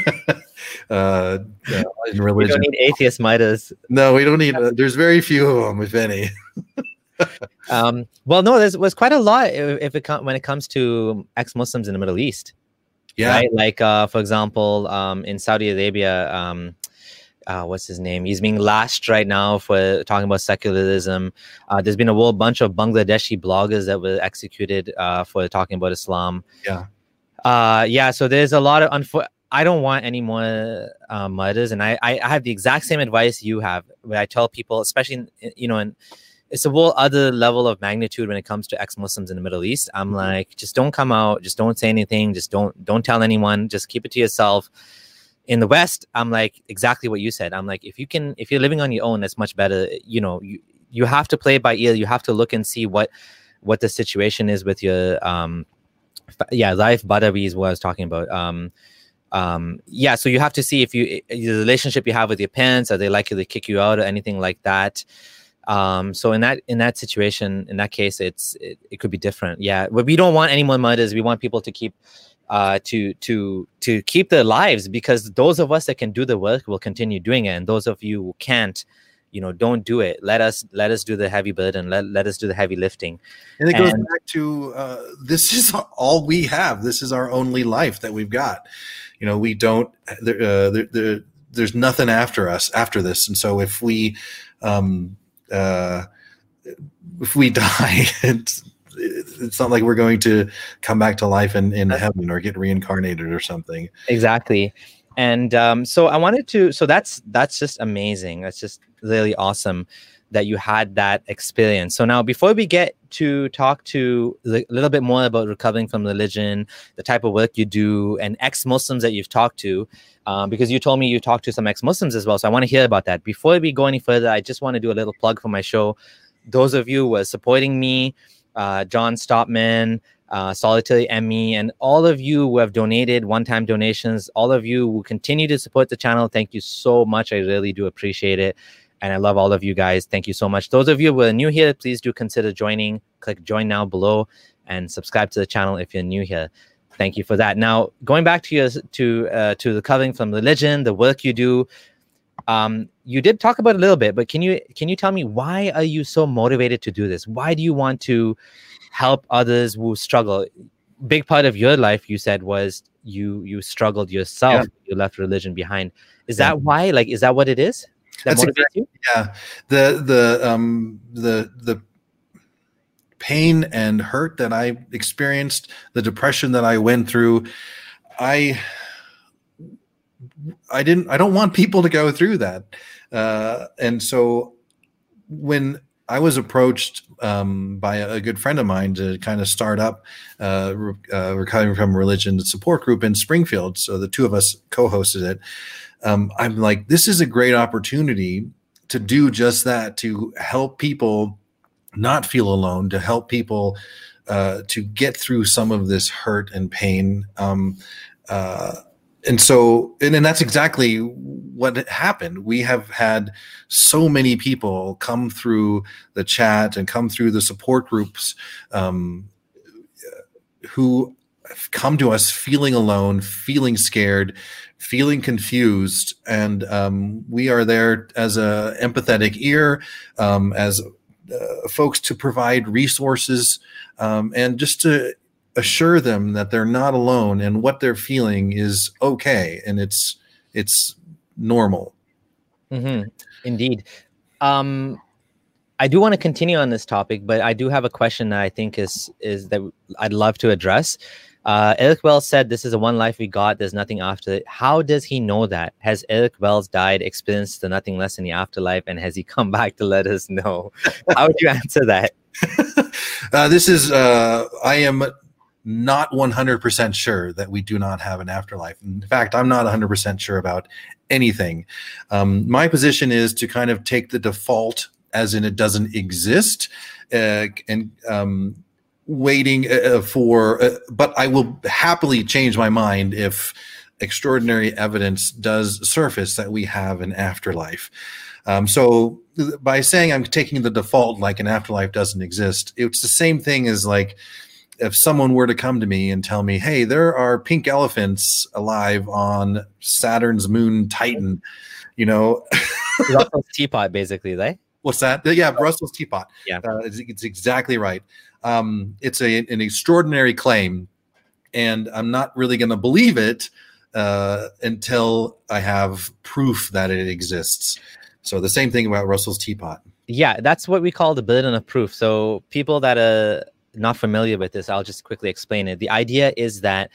uh, uh, in religion. We don't need atheist martyrs. No, we don't need. Uh, there's very few of them, if any. um, well, no, there was quite a lot if, if it com- when it comes to ex-Muslims in the Middle East. Yeah, right? Like uh, for example, um, in Saudi Arabia, um, uh, what's his name? He's being lashed right now for talking about secularism. Uh, there's been a whole bunch of Bangladeshi bloggers that were executed uh, for talking about Islam. Yeah, uh, yeah. So there's a lot of unfor- I don't want any more uh, murders, and I, I I have the exact same advice you have, where I tell people, especially in, you know, and it's a whole other level of magnitude when it comes to ex-Muslims in the Middle East. I'm mm-hmm. like, just don't come out, just don't say anything, just don't don't tell anyone, just keep it to yourself. In the West, I'm like exactly what you said. I'm like, if you can, if you're living on your own, that's much better. You know, you you have to play it by ear. You have to look and see what what the situation is with your um, yeah, life. Badawi is what I was talking about. Um, Um, yeah, so you have to see if you the relationship you have with your parents, are they likely to kick you out or anything like that. Um, so in that in that situation, in that case, it's it, it could be different. Yeah, but we don't want any more murders. We want people to keep uh, to to to keep their lives, because those of us that can do the work will continue doing it, and those of you who can't, you know, don't do it. Let us let us do the heavy burden. Let let us do the heavy lifting. And it goes and, back to uh, this is all we have. This is our only life that we've got. You know, we don't, there, uh, there, there, there's nothing after us after this. And so if we, um, uh, if we die, it's, it's not like we're going to come back to life in, in heaven or get reincarnated or something. Exactly. And um, so I wanted to, so that's, that's just amazing. That's just really awesome that you had that experience. So now, before we get to talk to a little bit more about recovering from religion, the type of work you do, and ex-Muslims that you've talked to, um, because you told me you talked to some ex-Muslims as well. So I want to hear about that. Before we go any further, I just want to do a little plug for my show. Those of you who are supporting me, uh, John Stopman, uh, Solitary Emmy, and all of you who have donated one-time donations, all of you who continue to support the channel, thank you so much. I really do appreciate it. And I love all of you guys. Thank you so much. Those of you who are new here, please do consider joining. Click join now below and subscribe to the channel if you're new here. Thank you for that. Now, going back to your to uh, to recovering from religion, the work you do, um, you did talk about it a little bit, but can you can you tell me, why are you so motivated to do this? Why do you want to help others who struggle? Big part of your life, you said, was you you struggled yourself. Yeah. You left religion behind. Is yeah. that why? Like, is that what it is? That That's exactly, you? Yeah. The the um the the pain and hurt that I experienced, the depression that I went through, I I didn't I don't want people to go through that. Uh, and so when I was approached um, by a, a good friend of mine to kind of start up uh, re- uh, Recovering from Religion support group in Springfield, so the two of us co-hosted it. Um, I'm like, this is a great opportunity to do just that, to help people not feel alone, to help people uh, to get through some of this hurt and pain. Um, uh, and so, and, and that's exactly what happened. We have had so many people come through the chat and come through the support groups um, who have come to us feeling alone, feeling scared, feeling confused, and um, we are there as a empathetic ear, um, as uh, folks to provide resources, um, and just to assure them that they're not alone and what they're feeling is okay, and it's it's normal. Mm-hmm. Indeed. Um, I do want to continue on this topic, but I do have a question that I think is is that I'd love to address. Uh, Eric Wells said, "This is the one life we got. There's nothing after it." How does he know that? Has Eric Wells died, experienced the nothing less in the afterlife, and has he come back to let us know? How would you answer that? uh, this is, uh, I am not one hundred percent sure that we do not have an afterlife. In fact, I'm not one hundred percent sure about anything. Um, my position is to kind of take the default as in it doesn't exist, uh, and um, waiting uh, for, uh, but I will happily change my mind if extraordinary evidence does surface that we have an afterlife. Um, so by saying I'm taking the default like an afterlife doesn't exist, it's the same thing as like if someone were to come to me and tell me, hey, there are pink elephants alive on Saturn's moon Titan, you know. Russell's teapot, basically, right? What's that? Yeah, Russell's teapot. Yeah, uh, it's, it's exactly right. Um, it's a, an extraordinary claim, and I'm not really going to believe it uh, until I have proof that it exists. So the same thing about Russell's teapot. Yeah, that's what we call the burden of proof. So people that are not familiar with this, I'll just quickly explain it. The idea is that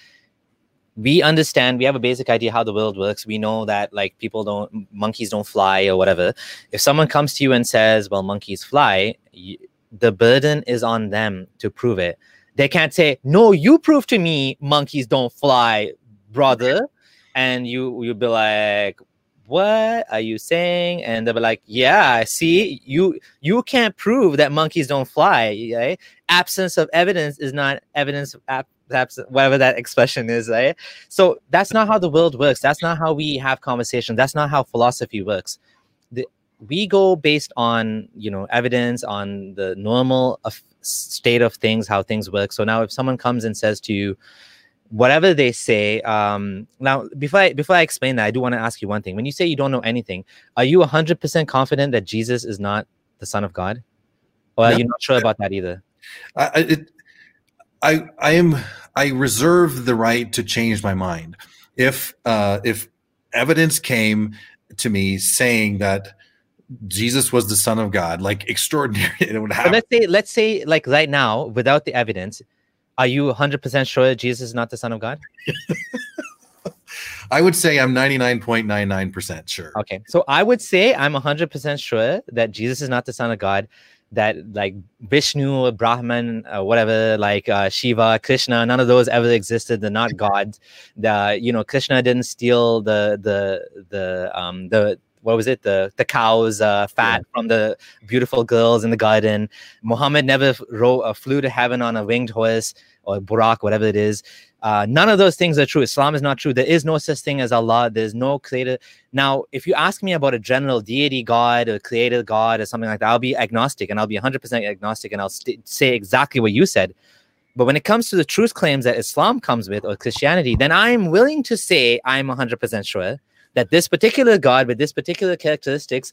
we understand, we have a basic idea how the world works. We know that like people don't, monkeys don't fly or whatever. If someone comes to you and says, well, monkeys fly, you, the burden is on them to prove it. They can't say, no, you prove to me monkeys don't fly, brother. And you, you'll be like, what are you saying? And they'll be like, yeah, see, you you can't prove that monkeys don't fly, right? Absence of evidence is not evidence of ab- absent, whatever that expression is, right? So that's not how the world works. That's not how we have conversation. That's not how philosophy works. The, we go based on, you know, evidence, on the normal of state of things, how things work. So now if someone comes and says to you, whatever they say, um, now, before I, before I explain that, I do want to ask you one thing. When you say you don't know anything, are you one hundred percent confident that Jesus is not the Son of God? Or are no. you not sure about that either? I, it, I, I am, I reserve the right to change my mind. If, uh, if evidence came to me saying that Jesus was the Son of God, like extraordinary, it would happen. Let's say, let's say like right now, without the evidence, are you one hundred percent sure Jesus is not the Son of God? I would say I'm ninety-nine point nine nine percent sure. Okay. So I would say I'm one hundred percent sure that Jesus is not the Son of God, that like Vishnu, Brahman, uh, whatever, like uh, Shiva, Krishna, none of those ever existed. They're not gods. The, you know, Krishna didn't steal the, the, the, um, the, what was it? The the cow's uh, fat yeah. from the beautiful girls in the garden. Muhammad never ro- uh, flew to heaven on a winged horse or Burak, whatever it is. Uh, none of those things are true. Islam is not true. There is no such thing as Allah. There's no creator. Now, if you ask me about a general deity God or creator God or something like that, I'll be agnostic and I'll be one hundred percent agnostic and I'll st- say exactly what you said. But when it comes to the truth claims that Islam comes with or Christianity, then I'm willing to say I'm one hundred percent sure that this particular God with this particular characteristics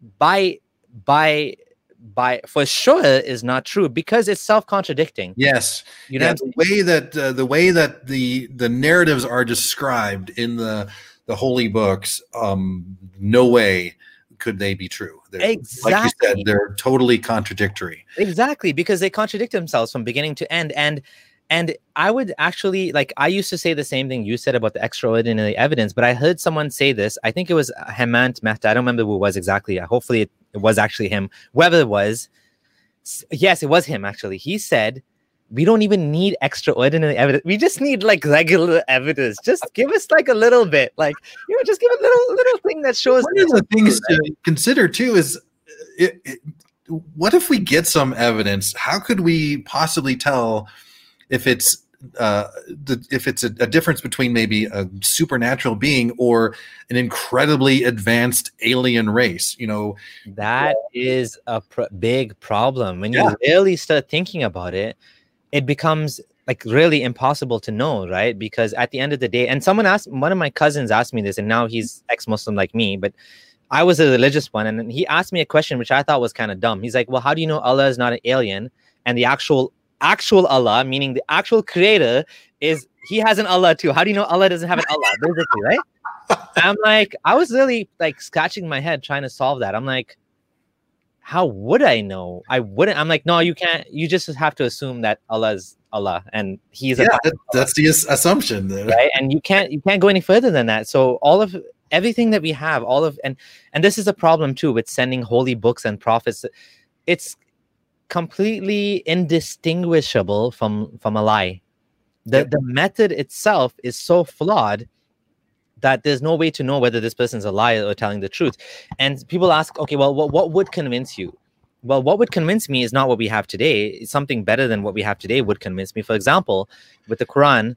by by by for sure is not true because it's self-contradicting. Yes. You know, yeah, the way that uh, the way that the the narratives are described in the the holy books, um, no way could they be true. They're, exactly. Like you said, they're totally contradictory. Exactly, because they contradict themselves from beginning to end. And And I would actually, like, I used to say the same thing you said about the extraordinary evidence, but I heard someone say this. I think it was Hemant Mehta. I don't remember who it was exactly. Hopefully it, it was actually him. Whoever it was. Yes, it was him, actually. He said, we don't even need extraordinary evidence. We just need, like, regular evidence. Just give us, like, a little bit. Like, you know, just give a little little thing that shows. One of the things to consider, too, is it, it, what if we get some evidence? How could we possibly tell if it's uh, the, if it's a, a difference between maybe a supernatural being or an incredibly advanced alien race? You know, that is a pr- big problem. When yeah. you really start thinking about it, it becomes like really impossible to know, right? Because at the end of the day, and someone asked, one of my cousins asked me this, and now he's ex-Muslim like me, but I was a religious one, and he asked me a question which I thought was kind of dumb. He's like, well, how do you know Allah is not an alien and the actual actual Allah, meaning the actual creator, is he has an Allah too? How do you know Allah doesn't have an Allah? Basically, right? I'm like, I was really like scratching my head trying to solve that. I'm like, how would I know? I wouldn't. I'm like, no, you can't. You just have to assume that Allah is Allah and He's yeah, a that, that's the assumption, then. right? And you can't you can't go any further than that. So all of everything that we have, all of and and this is a problem too with sending holy books and prophets. It's completely indistinguishable from from a lie. The Yep. the method itself is so flawed that there's no way to know whether this person's a liar or telling the truth. And people ask, okay, well, what, what would convince you? Well, what would convince me is not what we have today. It's something better than what we have today would convince me. For example, with the Quran,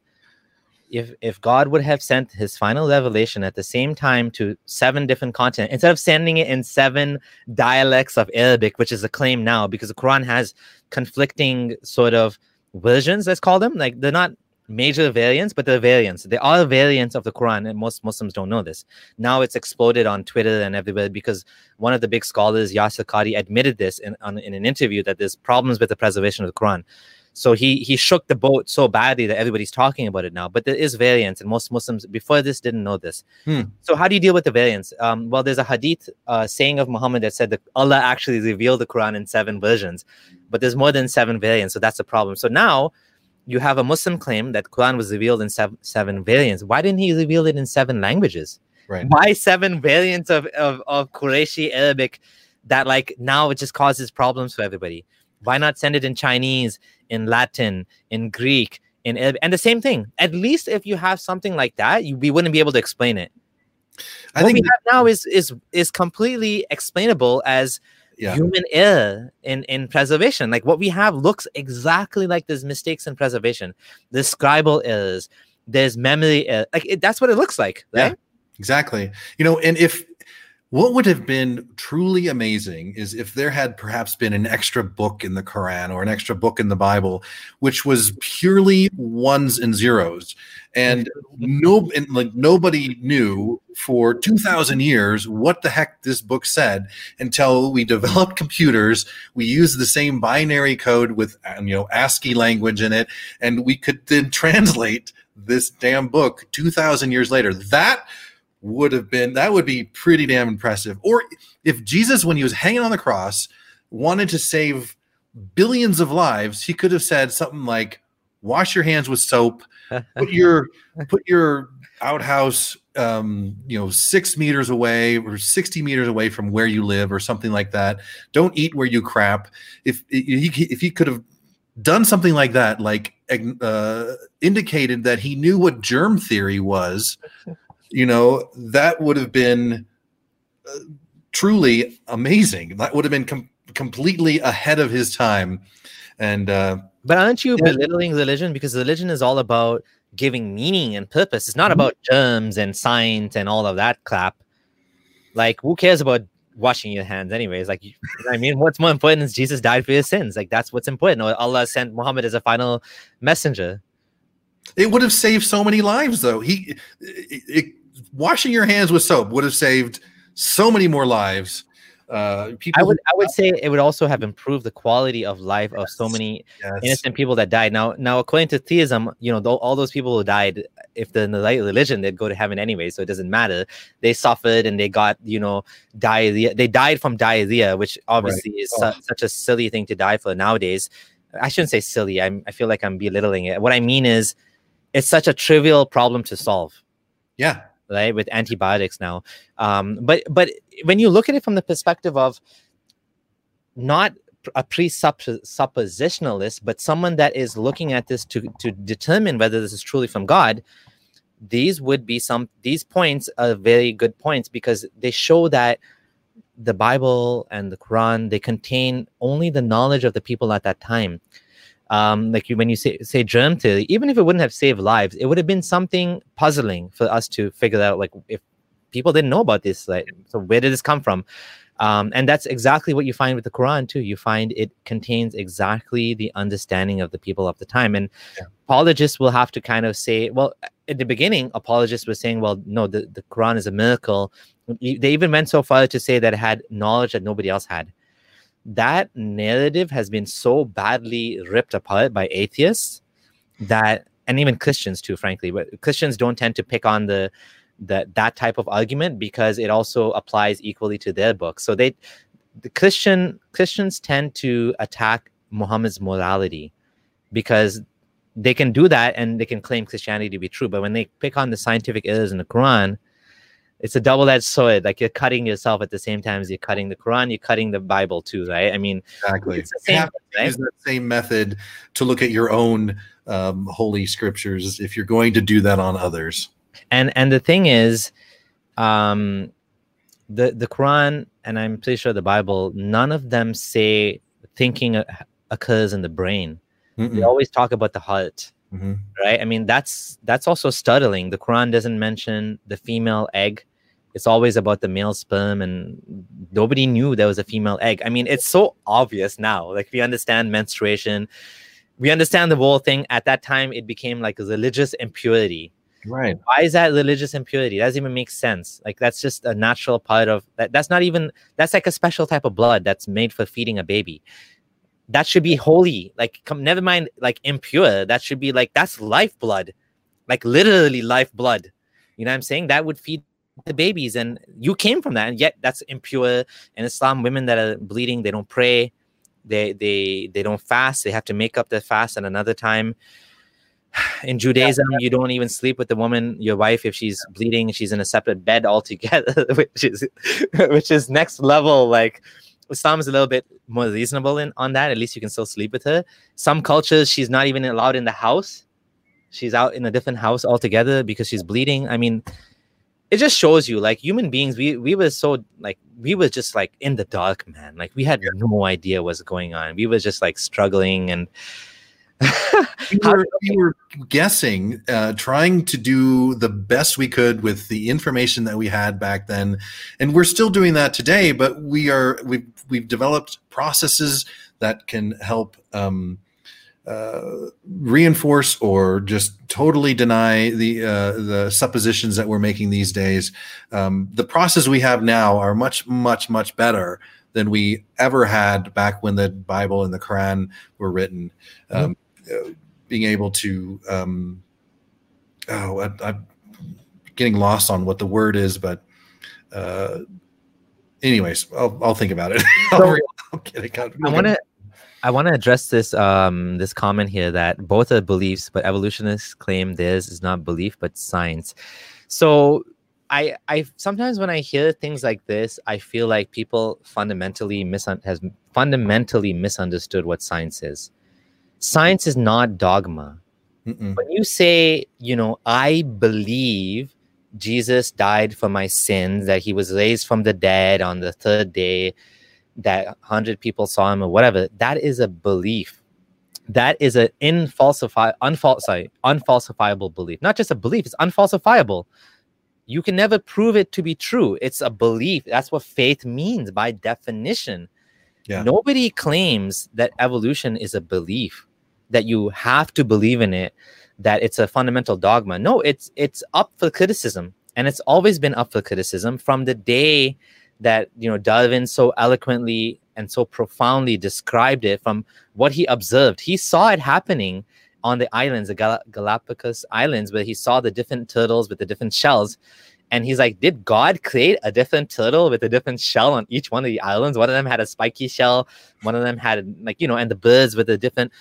if if God would have sent his final revelation at the same time to seven different continents, instead of sending it in seven dialects of Arabic, which is a claim now, because the Quran has conflicting sort of versions, let's call them. Like, they're not major variants, but they're variants. They are variants of the Quran, and most Muslims don't know this. Now it's exploded on Twitter and everywhere because one of the big scholars, Yasir Qadhi, admitted this in, on, in an interview that there's problems with the preservation of the Quran. So he he shook the boat so badly that everybody's talking about it now. But there is variants, and most Muslims before this didn't know this. Hmm. So how do you deal with the variants? Um, well, there's a hadith uh, saying of Muhammad that said that Allah actually revealed the Quran in seven versions, but there's more than seven variants, so that's a problem. So now you have a Muslim claim that Quran was revealed in seven, seven variants. Why didn't he reveal it in seven languages? Right. Why seven variants of, of, of Qurayshi Arabic that like now it just causes problems for everybody? Why not send it in Chinese, in Latin, in Greek, in Arabic? And the same thing. At least if you have something like that, you, we wouldn't be able to explain it. I what think we have now is is is completely explainable as yeah. human error in, in preservation. Like what we have looks exactly like there's mistakes in preservation. There's scribal errors. There's memory error. Like it, that's what it looks like, right? Yeah, exactly. You know, and if what would have been truly amazing is if there had perhaps been an extra book in the Quran or an extra book in the Bible, which was purely ones and zeros, and no, and like nobody knew for two thousand years what the heck this book said until we developed computers. We used the same binary code with you know ASCII language in it, and we could then translate this damn book two thousand years later. That would have been that would be pretty damn impressive. Or if Jesus, when he was hanging on the cross, wanted to save billions of lives, he could have said something like, wash your hands with soap, put your put your outhouse um you know six meters away or sixty meters away from where you live, or something like that. Don't eat where you crap. If he if he could have done something like that, like uh indicated that he knew what germ theory was, you know, that would have been uh, truly amazing. That would have been com- completely ahead of his time. And uh, but aren't you yeah. belittling religion? Because religion is all about giving meaning and purpose. It's not mm-hmm. about germs and science and all of that crap. Like, who cares about washing your hands anyways? Like, you know what I mean, what's more important is Jesus died for your sins. Like, that's what's important. Or Allah sent Muhammad as a final messenger. It would have saved so many lives, though. He it, it, washing your hands with soap would have saved so many more lives. Uh, people I would I would say it would also have improved the quality of life yes, of so many yes. innocent people that died. Now, now according to theism, you know, th- all those people who died, if they're in the right religion, they'd go to heaven anyway, so it doesn't matter. They suffered and they got, you know, diarrhea. They died from diarrhea, which obviously right. is oh. su- such a silly thing to die for nowadays. I shouldn't say silly. I'm, I feel like I'm belittling it. What I mean is, it's such a trivial problem to solve. Yeah. Right, with antibiotics now, um, but but when you look at it from the perspective of not a presuppositionalist, but someone that is looking at this to to determine whether this is truly from God, these would be some these points are very good points, because they show that the Bible and the Quran, they contain only the knowledge of the people at that time. Um, like you, when you say, say germ theory, even if it wouldn't have saved lives, it would have been something puzzling for us to figure out. Like, if people didn't know about this, like, so where did this come from? Um, and that's exactly what you find with the Quran too. You find it contains exactly the understanding of the people of the time. And yeah. apologists will have to kind of say, well, at the beginning, apologists were saying, well, no, the, the Quran is a miracle. They even went so far to say that it had knowledge that nobody else had. That narrative has been so badly ripped apart by atheists that, and even Christians too, frankly, but Christians don't tend to pick on the that that type of argument because it also applies equally to their book. So they, the Christian Christians tend to attack Muhammad's morality because they can do that and they can claim Christianity to be true. But when they pick on the scientific errors in the Quran, it's a double-edged sword. Like you're cutting yourself at the same time as you're cutting the Quran, you're cutting the Bible too, right? I mean, exactly. It's the same, you have to right? use that same method to look at your own um, holy scriptures if you're going to do that on others. And and the thing is, um, the the Quran and I'm pretty sure the Bible, none of them say thinking occurs in the brain. Mm-mm. They always talk about the heart. Mm-hmm. Right? I mean, that's that's also startling. The Quran doesn't mention the female egg. It's always about the male sperm, and nobody knew there was a female egg. I mean, it's so obvious now. Like, we understand menstruation. We understand the whole thing. At that time, it became like a religious impurity. Right. Why is that religious impurity? That doesn't even make sense. Like, that's just a natural part of that. That's not even, that's like a special type of blood that's made for feeding a baby. That should be holy. Like, come, never mind, like, impure. That should be like, that's lifeblood. Like, literally lifeblood. You know what I'm saying? That would feed the babies, and you came from that, and yet that's impure. In Islam, women that are bleeding, they don't pray, they they they don't fast, they have to make up their fast at another time. In Judaism, yeah. You don't even sleep with the woman, your wife, if she's bleeding. She's in a separate bed altogether, which is which is next level. Like, Islam is a little bit more reasonable in on that. At least you can still sleep with her. Some cultures, she's not even allowed in the house. She's out in a different house altogether because she's bleeding. I mean, it just shows you, like, human beings, we we were so, like, we were just, like, in the dark, man. Like, we had no idea what's going on. We were just, like, struggling, and we, were, we were guessing, uh, trying to do the best we could with the information that we had back then, and we're still doing that today. But we are we've we've developed processes that can help um, uh, reinforce or just totally deny the uh, the suppositions that we're making these days. Um, the process we have now are much much much better than we ever had back when the Bible and the Quran were written. Um, mm-hmm. uh, being able to um, oh I, I'm getting lost on what the word is, but uh, anyways, I'll, I'll think about it. So, I'm kidding. I want to I want to address this um, this comment here that both are beliefs, but evolutionists claim theirs is not belief but science. So I I sometimes when I hear things like this, I feel like people fundamentally misun- has fundamentally misunderstood what science is. Science is not dogma. Mm-mm. When you say, you know, I believe Jesus died for my sins, that he was raised from the dead on the third day, that one hundred people saw him or whatever, that is a belief. That is an infalsifi- unfal- sorry, unfalsifiable belief. Not just a belief, it's unfalsifiable. You can never prove it to be true. It's a belief. That's what faith means by definition. Yeah. Nobody claims that evolution is a belief, that you have to believe in it, that it's a fundamental dogma. No, it's it's up for criticism. And it's always been up for criticism from the day that, you know, Darwin so eloquently and so profoundly described it from what he observed. He saw it happening on the islands, the Gal- Galapagos Islands, where he saw the different turtles with the different shells. And he's like, did God create a different turtle with a different shell on each one of the islands? One of them had a spiky shell. One of them had, like, you know, and the birds with a different...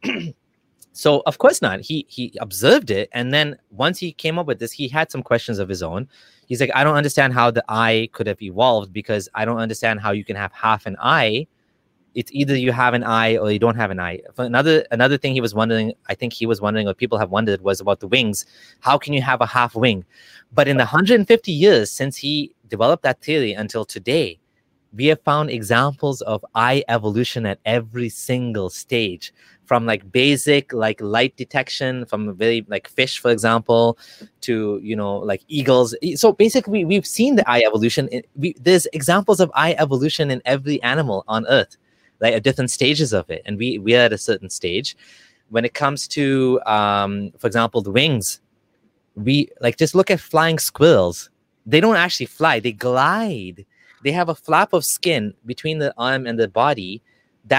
So, of course not. He he observed it. And then once he came up with this, he had some questions of his own. He's like, I don't understand how the eye could have evolved, because I don't understand how you can have half an eye. It's either you have an eye or you don't have an eye. Another another thing he was wondering, I think he was wondering, or people have wondered, was about the wings. How can you have a half wing? But in the one hundred fifty years since he developed that theory until today, we have found examples of eye evolution at every single stage, from like basic like light detection from very like fish, for example, to, you know, like eagles. So basically, we've seen the eye evolution. We, there's examples of eye evolution in every animal on Earth, like at different stages of it. And we we are at a certain stage. When it comes to, um, for example, the wings, we like just look at flying squirrels. They don't actually fly; they glide. They have a flap of skin between the arm and the body that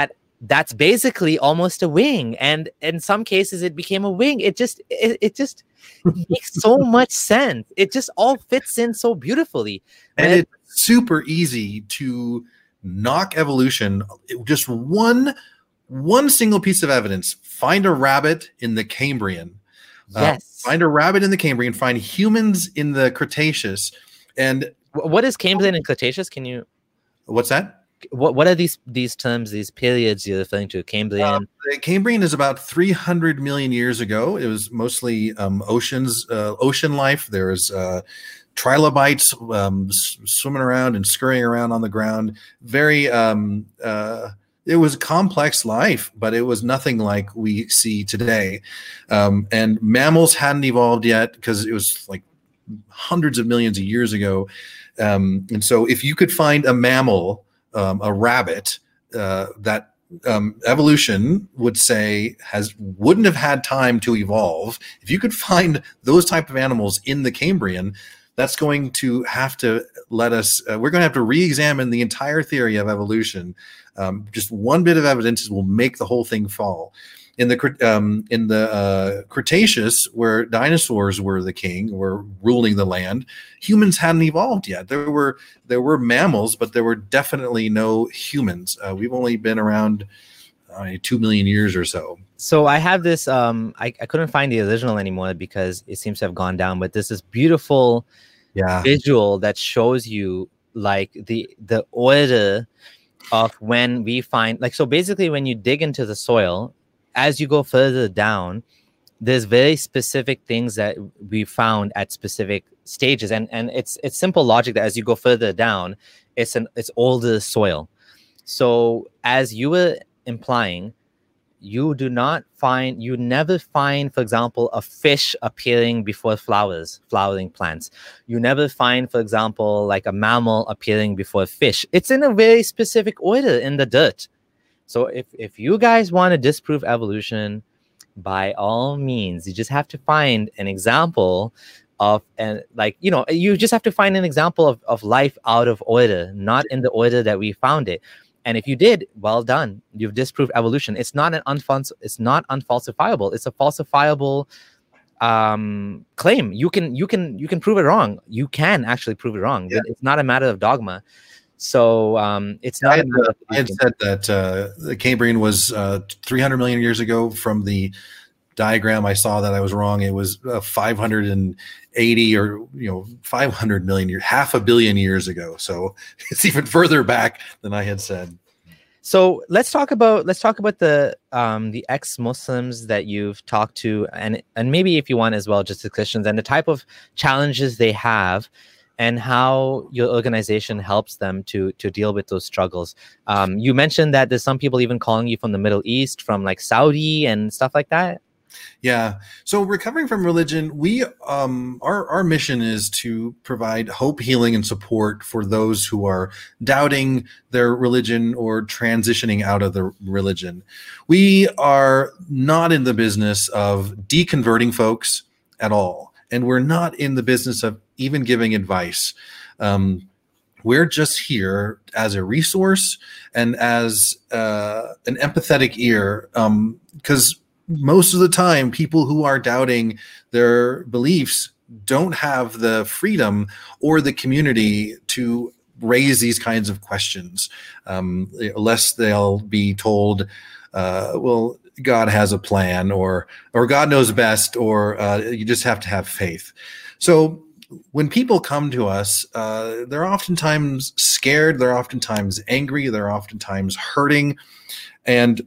that's basically almost a wing. And in some cases it became a wing. It just, it, it just makes so much sense. It just all fits in so beautifully. And when it's super easy to knock evolution. Just one, one single piece of evidence. Find a rabbit in the Cambrian. Yes. Uh, find a rabbit in the Cambrian. Find humans in the Cretaceous. And what is Cambrian and Cretaceous? Can you? What's that? What What are these these terms? These periods you're referring to? Cambrian. Um, the Cambrian is about three hundred million years ago. It was mostly um, oceans, uh, ocean life. There was uh, trilobites um, s- swimming around and scurrying around on the ground. Very. Um, uh, It was complex life, but it was nothing like we see today. Um, and mammals hadn't evolved yet because it was like hundreds of millions of years ago. Um, and so if you could find a mammal, um, a rabbit, uh, that um, evolution would say has wouldn't have had time to evolve. If you could find those type of animals in the Cambrian, that's going to have to let us, uh, we're going to have to re-examine the entire theory of evolution. Um, just one bit of evidence will make the whole thing fall. In the um, in the uh, Cretaceous, where dinosaurs were the king, were ruling the land, humans hadn't evolved yet. There were there were mammals, but there were definitely no humans. Uh, we've only been around uh, two million years or so. So I have this. Um, I, I couldn't find the original anymore because it seems to have gone down. But this is beautiful, yeah, visual that shows you like the the order of when we find, like, so basically when you dig into the soil, as you go further down, there's very specific things that we found at specific stages, and and it's it's simple logic that as you go further down, it's an it's older soil. So as you were implying, you do not find, you never find, for example, a fish appearing before flowers, flowering plants. You never find, for example, like a mammal appearing before a fish. It's in a very specific order in the dirt. So if, if you guys want to disprove evolution, by all means, you just have to find an example of, and like, you know, you just have to find an example of, of life out of order, not in the order that we found it. And if you did, well done. You've disproved evolution. It's not an unfals- It's not unfalsifiable. It's a falsifiable um, claim. You can you can you can prove it wrong. You can actually prove it wrong. Yeah. It's not a matter of dogma. So um, it's not. I had, uh, I had said that uh, the Cambrian was uh, three hundred million years ago. From the diagram I saw that I was wrong. It was uh, five hundred eighty or you know five hundred million years, half a billion years ago. So it's even further back than I had said. So let's talk about let's talk about the um, the ex-Muslims that you've talked to, and and maybe if you want as well, just the Christians, and the type of challenges they have, and how your organization helps them to to deal with those struggles. Um, you mentioned that there's some people even calling you from the Middle East, from like Saudi and stuff like that. Yeah. So recovering from religion, we um, our our mission is to provide hope, healing, and support for those who are doubting their religion or transitioning out of the religion. We are not in the business of deconverting folks at all, and we're not in the business of even giving advice. Um, we're just here as a resource and as uh, an empathetic ear, because um, most of the time, people who are doubting their beliefs don't have the freedom or the community to raise these kinds of questions, um, unless they'll be told, uh, well, God has a plan, or or God knows best, or uh, you just have to have faith. So when people come to us, uh, they're oftentimes scared, they're oftentimes angry, they're oftentimes hurting, and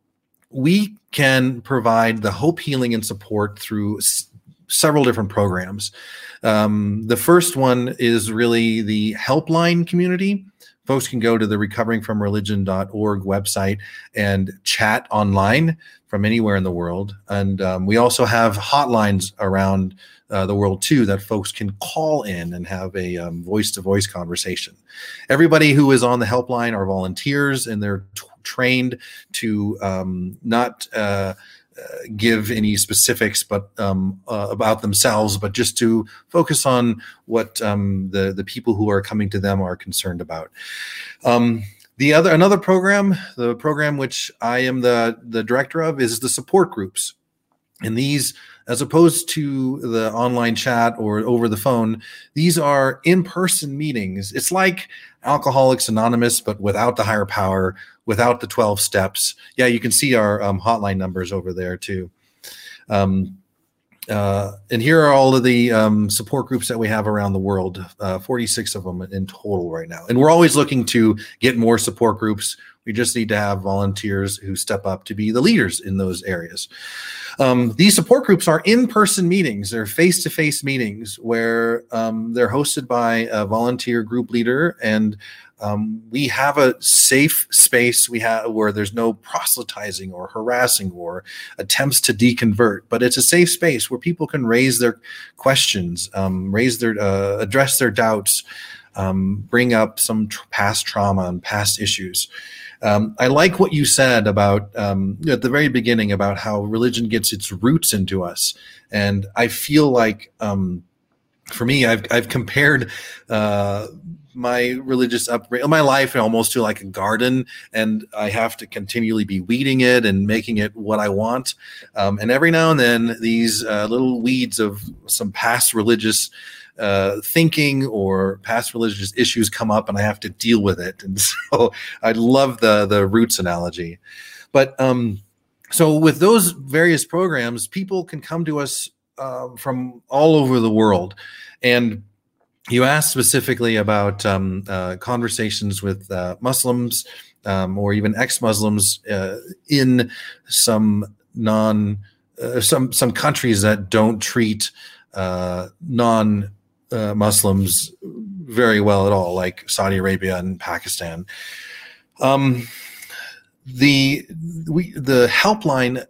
we can provide the hope, healing, and support through s- several different programs. Um, the first one is really the helpline community. Folks can go to the recovering from religion dot org website and chat online from anywhere in the world. And um, we also have hotlines around uh, the world too that folks can call in and have a um, voice-to-voice conversation. Everybody who is on the helpline are volunteers, and they're t- trained to um, not uh, uh, give any specifics, but um, uh, about themselves, but just to focus on what um, the the people who are coming to them are concerned about. Um, The other another program, the program which I am the the director of, is the support groups, and these, as opposed to the online chat or over the phone, these are in-person meetings. It's like Alcoholics Anonymous, but without the higher power, without the twelve steps. Yeah, you can see our um, hotline numbers over there too. Um, uh, and here are all of the um, support groups that we have around the world, uh, forty-six of them in total right now. And we're always looking to get more support groups. We just need to have volunteers who step up to be the leaders in those areas. Um, these support groups are in-person meetings. They're face-to-face meetings where um, they're hosted by a volunteer group leader, and um, we have a safe space we have where there's no proselytizing or harassing or attempts to deconvert, but it's a safe space where people can raise their questions, um, raise their, uh, address their doubts, um, bring up some tr- past trauma and past issues. Um, I like what you said about um, at the very beginning about how religion gets its roots into us, and I feel like um, for me, I've I've compared uh, my religious upbringing, my life, almost to like a garden, and I have to continually be weeding it and making it what I want. Um, and every now and then, these uh, little weeds of some past religious uh, thinking or past religious issues come up, and I have to deal with it. And so I love the the roots analogy. But um, so with those various programs, people can come to us uh, from all over the world. And you asked specifically about um, uh, conversations with uh, Muslims um, or even ex-Muslims uh, in some non uh, some some countries that don't treat uh, non Uh, Muslims very well at all, like Saudi Arabia and Pakistan. Um, the we the helpline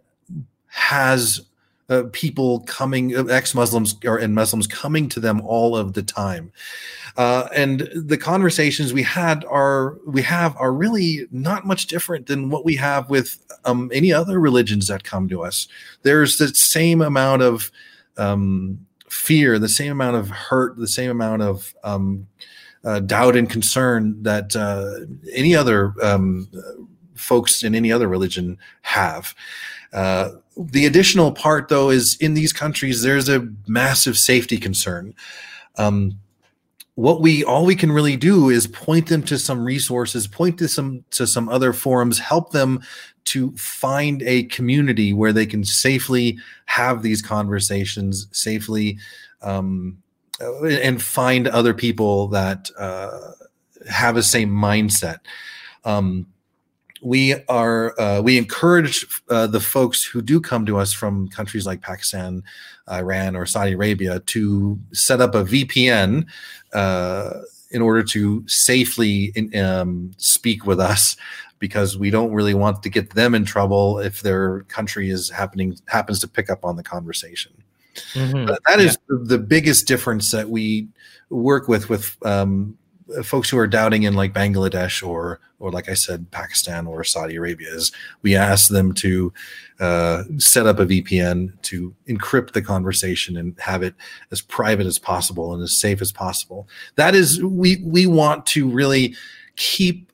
has uh, people coming, ex-Muslims or and Muslims coming to them all of the time, uh, and the conversations we had are we have are really not much different than what we have with um, any other religions that come to us. There's the same amount of um, fear, the same amount of hurt, the same amount of um, uh, doubt and concern that uh, any other um, folks in any other religion have. Uh, the additional part, though, is in these countries, there's a massive safety concern. Um, what we all we can really do is point them to some resources, point to some to some other forums, help them to find a community where they can safely have these conversations, safely, um, and find other people that uh, have the same mindset. Um, we are uh, we encourage uh, the folks who do come to us from countries like Pakistan, Iran, or Saudi Arabia to set up a V P N uh, in order to safely in, um, speak with us, because we don't really want to get them in trouble if their country is happening happens to pick up on the conversation. Mm-hmm. But that is yeah. the biggest difference that we work with with um, folks who are doubting in like Bangladesh or or like I said, Pakistan or Saudi Arabia, is we ask them to uh, set up a V P N to encrypt the conversation and have it as private as possible and as safe as possible. That is, we we want to really keep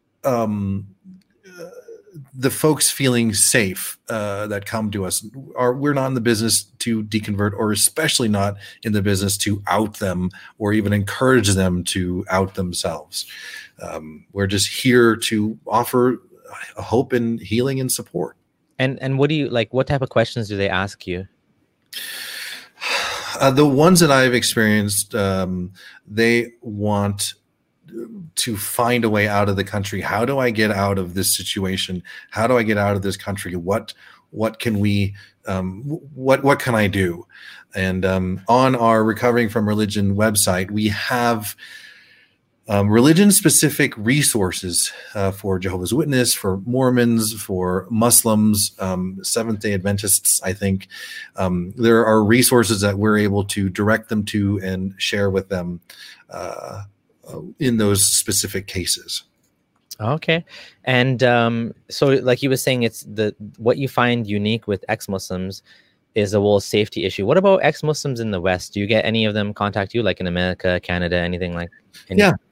um, uh, the folks feeling safe uh, that come to us. Are we're not in the business to deconvert, or especially not in the business to out them or even encourage them to out themselves. Um, we're just here to offer hope and healing and support. And and what do you like? What type of questions do they ask you? Uh, the ones that I've experienced, um, they want to find a way out of the country. How do I get out of this situation? How do I get out of this country? What what can we um, what what can I do? And um, on our Recovering from Religion website, we have um, religion-specific resources uh, for Jehovah's Witness, for Mormons, for Muslims, um, Seventh-day Adventists. I think um, there are resources that we're able to direct them to and share with them Uh, in those specific cases. Okay. And um, so like you were saying, it's the what you find unique with ex-Muslims is a whole safety issue. What about ex-Muslims in the West? Do you get any of them contact you, like in America, Canada, anything like anything? Yeah.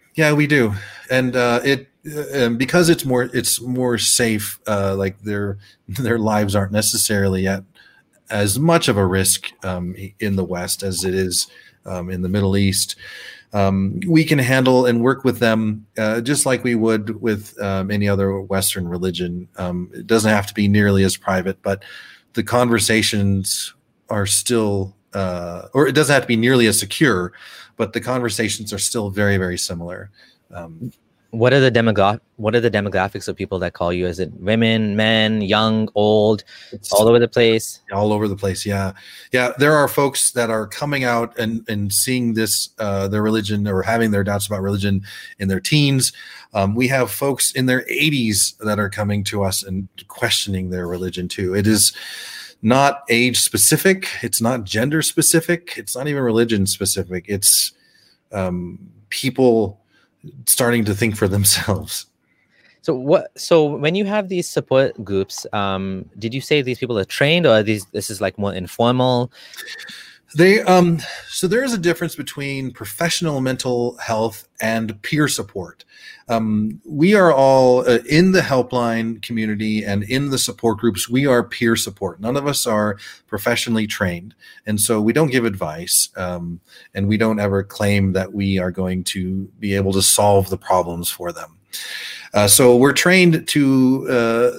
Yeah, we do, and uh, it uh, because it's more it's more safe. Uh, like their their lives aren't necessarily at as much of a risk um, in the West as it is um, in the Middle East. Um, we can handle and work with them uh, just like we would with um, any other Western religion. Um, it doesn't have to be nearly as private, but the conversations are still, uh, or it doesn't have to be nearly as secure, but the conversations are still very, very similar. Um, What are the demogra- What are the demographics of people that call you? Is it women, men, young, old, all over the place? All over the place. Yeah. Yeah. There are folks that are coming out and, and seeing this, uh, their religion or having their doubts about religion in their teens. Um, we have folks in their eighties that are coming to us and questioning their religion too. It is not age specific. It's not gender specific. It's not even religion specific. It's um, people starting to think for themselves. So what? So when you have these support groups, um, did you say these people are trained, or are these this is like more informal? They um, so there is a difference between professional mental health and peer support. Um, we are all uh, in the helpline community and in the support groups. We are peer support. None of us are professionally trained, and so we don't give advice, um, and we don't ever claim that we are going to be able to solve the problems for them. Uh, so we're trained to uh,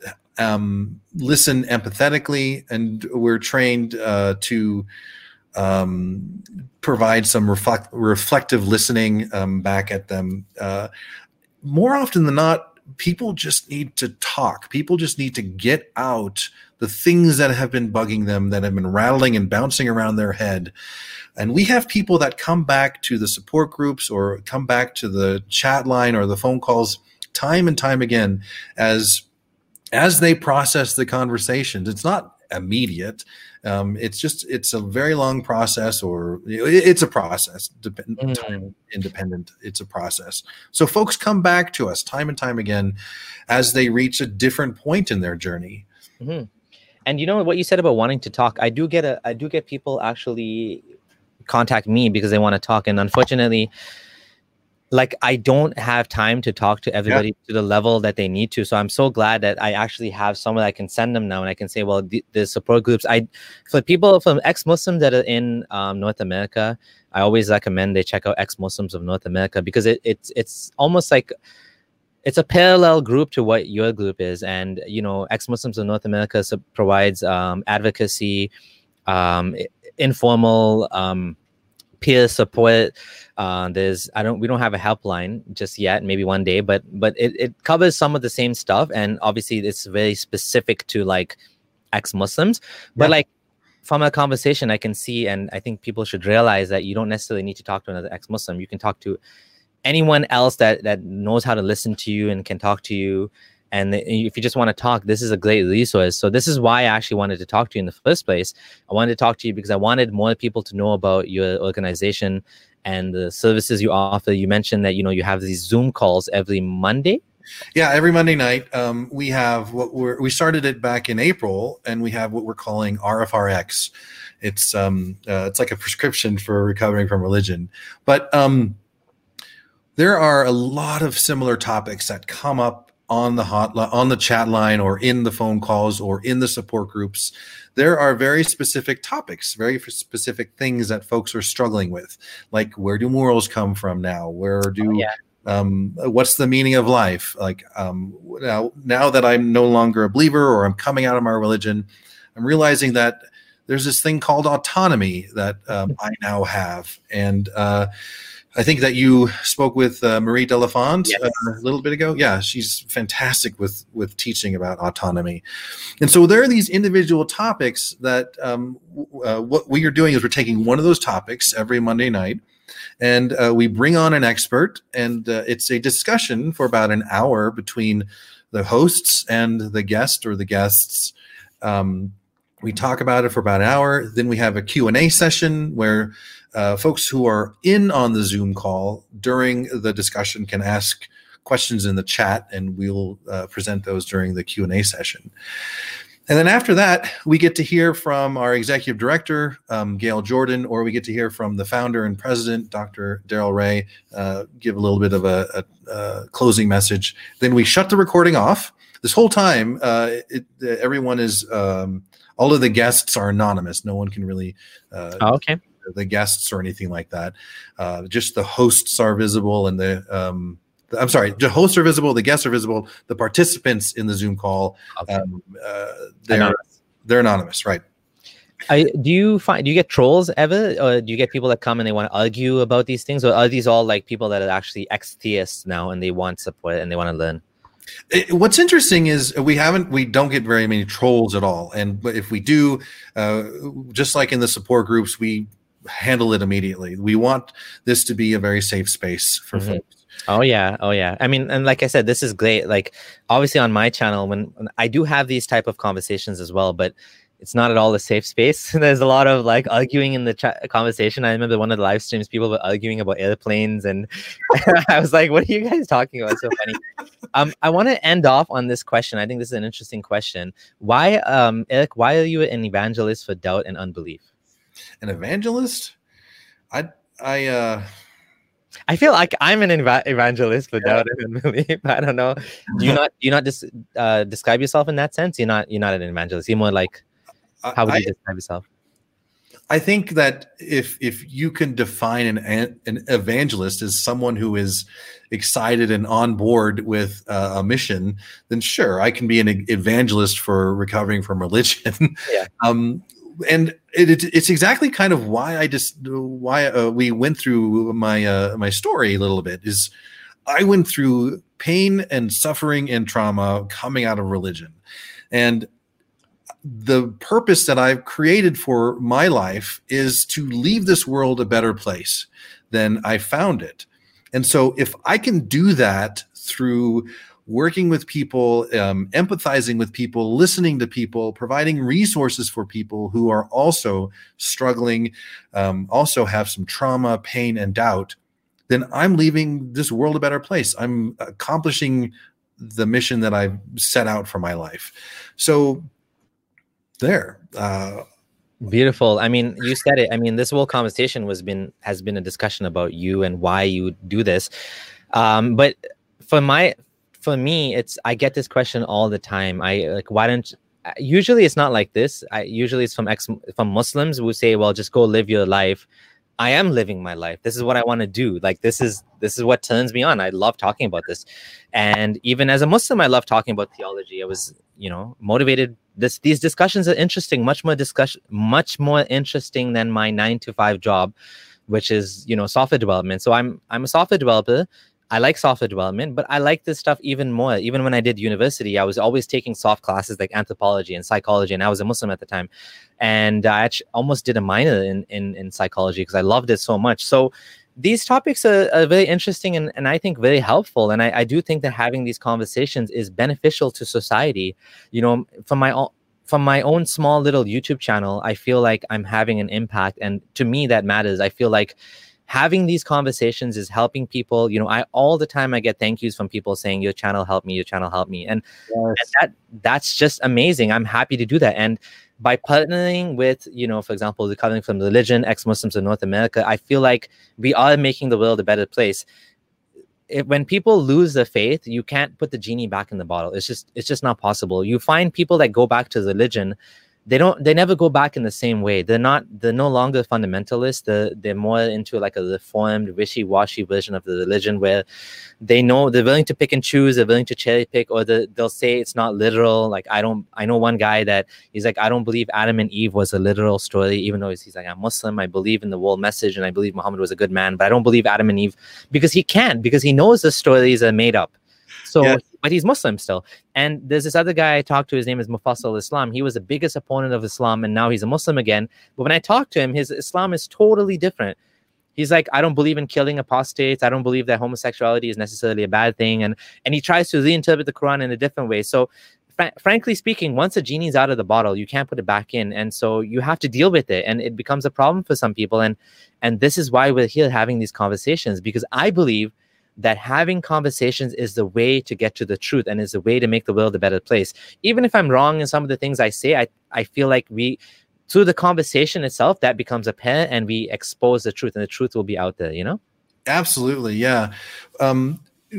um, listen empathetically, and we're trained uh, to um, provide some reflect, reflective listening um, back at them. Uh, more often than not, people just need to talk. People just need to get out the things that have been bugging them, that have been rattling and bouncing around their head. And we have people that come back to the support groups or come back to the chat line or the phone calls time and time again as as they process the conversations. It's not immediate. Um, it's just it's a very long process, or it's a process. Dep- mm. Time independent. It's a process. So folks come back to us time and time again as they reach a different point in their journey. Mm-hmm. And you know what you said about wanting to talk. I do get a I do get people actually contact me because they want to talk, and unfortunately, like I don't have time to talk to everybody yeah. to the level that they need to. So I'm so glad that I actually have someone I can send them now, and I can say, well, the, the support groups. I for people from ex-Muslims that are in um, North America, I always recommend they check out Ex-Muslims of North America, because it, it's it's almost like it's a parallel group to what your group is. And you know, Ex-Muslims of North America so provides um, advocacy, um, informal um, peer support. Uh, there's I don't we don't have a helpline just yet, maybe one day, but but it, it covers some of the same stuff, and obviously it's very specific to like ex-Muslims. But yeah. like from a conversation, I can see, and I think people should realize that you don't necessarily need to talk to another ex-Muslim. You can talk to anyone else that that knows how to listen to you and can talk to you. And if you just want to talk, this is a great resource. So this is why I actually wanted to talk to you in the first place. I wanted to talk to you because I wanted more people to know about your organization and the services you offer. You mentioned that, you know, you have these Zoom calls every Monday. Yeah, every Monday night. Um, we have what we're, we started it back in April, and we have what we're calling R F R X. It's um, uh, it's like a prescription for recovering from religion. But um, there are a lot of similar topics that come up on the hot on the chat line, or in the phone calls, or in the support groups. There are very specific topics, very specific things that folks are struggling with, like where do morals come from now? Where do oh, yeah. um, what's the meaning of life? Like um, now, now that I'm no longer a believer, or I'm coming out of my religion, I'm realizing that there's this thing called autonomy that um, I now have, and uh, I think that you spoke with uh, Marie Delafont yes. uh, a little bit ago. Yeah, she's fantastic with with teaching about autonomy. And so there are these individual topics that um, uh, what we are doing is we're taking one of those topics every Monday night, and uh, we bring on an expert, and uh, it's a discussion for about an hour between the hosts and the guest or the guests. Um, we talk about it for about an hour. Then we have a Q and A session where Uh, folks who are in on the Zoom call during the discussion can ask questions in the chat, and we'll uh, present those during the Q and A session. And then after that, we get to hear from our executive director, um, Gail Jordan, or we get to hear from the founder and president, Doctor Darrell Ray, uh, give a little bit of a, a, a closing message. Then we shut the recording off. This whole time, uh, it, everyone is, um, all of the guests are anonymous. No one can really, uh, oh, okay. the guests or anything like that. Uh, just the hosts are visible, and the, um, I'm sorry, the hosts are visible, the guests are visible, the participants in the Zoom call, okay. um, uh, they're anonymous. they're anonymous, right? I, do you find do you get trolls ever, or do you get people that come and they want to argue about these things, or are these all like people that are actually ex-theists now and they want support and they want to learn? It, what's interesting is we haven't, we don't get very many trolls at all, and if we do, uh, just like in the support groups, we handle it immediately. We want this to be a very safe space for mm-hmm. folks. Oh yeah, oh yeah. I mean, and like I said, this is great. Like, obviously, on my channel, when, when I do have these type of conversations as well, but it's not at all a safe space. There's a lot of like arguing in the chat conversation. I remember one of the live streams, people were arguing about airplanes, and I was like, "What are you guys talking about?" So funny. Um, I want to end off on this question. I think this is an interesting question. Why, um, Eric? Why are you an evangelist for doubt and unbelief? An evangelist? I, I. uh I feel like I'm an ev- evangelist for doubt and unbelief. I don't know. Do you not? Do you not dis- uh, describe yourself in that sense? You're not. You're not an evangelist. You're more like. How would you I, describe yourself? I think that if if you can define an an evangelist as someone who is excited and on board with uh, a mission, then sure, I can be an evangelist for recovering from religion. Yeah. um, and it, it, it's exactly kind of why I just why uh, we went through my uh, my story a little bit. Is I went through pain and suffering and trauma coming out of religion, and the purpose that I've created for my life is to leave this world a better place than I found it. And so if I can do that through working with people, um, empathizing with people, listening to people, providing resources for people who are also struggling, um, also have some trauma, pain, and doubt, then I'm leaving this world a better place. I'm accomplishing the mission that I've set out for my life. So there. Uh, Beautiful. I mean, you said it. I mean, this whole conversation was been has been a discussion about you and why you do this. Um, but for my, for me, it's I get this question all the time. I like, why don't? Usually, it's not like this. I usually it's from ex from Muslims who say, "Well, just go live your life." I am living my life. This is what I want to do. Like this is this is what turns me on. I love talking about this, and even as a Muslim, I love talking about theology. I was, you know, motivated. This these discussions are interesting, much more discussion, much more interesting than my nine to five job, which is, you know, software development. So I'm I'm a software developer. I like software development, but I like this stuff even more. Even when I did university, I was always taking soft classes like anthropology and psychology, and I was a Muslim at the time, and I actually almost did a minor in in, in psychology because I loved it so much. So these topics are, are very interesting and, and I think very helpful. And I, I do think that having these conversations is beneficial to society. You know, from my own from my own small little YouTube channel, I feel like I'm having an impact, and to me that matters. I feel like having these conversations is helping people. You know, I all the time I get thank yous from people saying your channel helped me, your channel helped me. And, yes. and that that's just amazing. I'm happy to do that. And by partnering with, you know, for example, the Recovering from Religion, ex-Muslims in North America, I feel like we are making the world a better place. If, when people lose their faith, you can't put the genie back in the bottle. It's just it's just not possible. You find people that go back to religion, they don't they never go back in the same way. They're not they're no longer fundamentalists. They're, they're more into like a reformed, wishy-washy version of the religion where they know they're willing to pick and choose, they're willing to cherry pick, or the, they'll say it's not literal. Like I don't I know one guy that he's like, I don't believe Adam and Eve was a literal story, even though he's, he's like, I'm Muslim, I believe in the world message, and I believe Muhammad was a good man, but I don't believe Adam and Eve because he can't, because he knows the stories are made up. So, yeah. But he's Muslim still. And there's this other guy I talked to, his name is Mufassal Islam. He was the biggest opponent of Islam, and now he's a Muslim again. But when I talked to him, his Islam is totally different. He's like, I don't believe in killing apostates. I don't believe that homosexuality is necessarily a bad thing. And and he tries to reinterpret the Quran in a different way. So fr- frankly speaking, once a genie's out of the bottle, you can't put it back in. And so you have to deal with it. And it becomes a problem for some people. And, and this is why we're here having these conversations, because I believe that having conversations is the way to get to the truth and is the way to make the world a better place. Even if I'm wrong in some of the things I say, I, I feel like we, through the conversation itself, that becomes apparent and we expose the truth, and the truth will be out there, you know? Absolutely. Yeah. Um,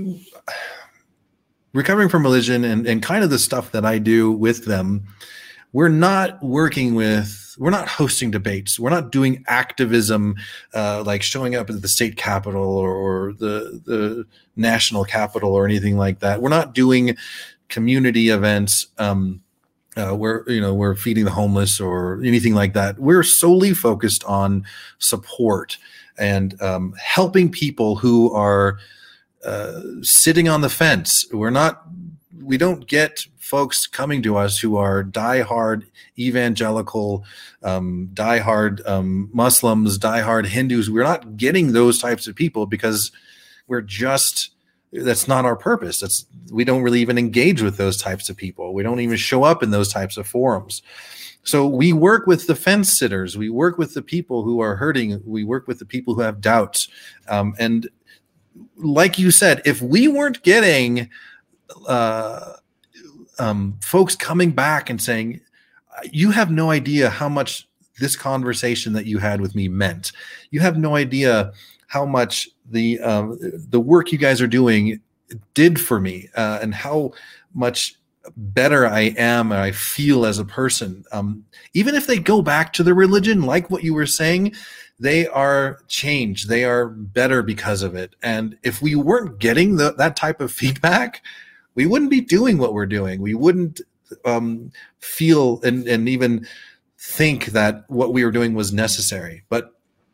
recovering from religion and, and kind of the stuff that I do with them, we're not working with, we're not hosting debates. We're not doing activism, uh, like showing up at the state capitol or, or the, the national capitol or anything like that. We're not doing community events, um, uh, where, you know, we're feeding the homeless or anything like that. We're solely focused on support and, um, helping people who are, uh, sitting on the fence. We're not, we don't get folks coming to us who are diehard evangelical, um, diehard um, Muslims, diehard Hindus. We're not getting those types of people because we're just, that's not our purpose. That's, we don't really even engage with those types of people. We don't even show up in those types of forums. So we work with the fence sitters. We work with the people who are hurting. We work with the people who have doubts. Um, and like you said, if we weren't getting uh, um, folks coming back and saying, you have no idea how much this conversation that you had with me meant. You have no idea how much the um, the work you guys are doing did for me, uh, and how much better I am and I feel as a person. Um, even if they go back to the religion, like what you were saying, they are changed. They are better because of it. And if we weren't getting the, that type of feedback, we wouldn't be doing what we're doing. We wouldn't um, feel and, and even think that what we were doing was necessary. But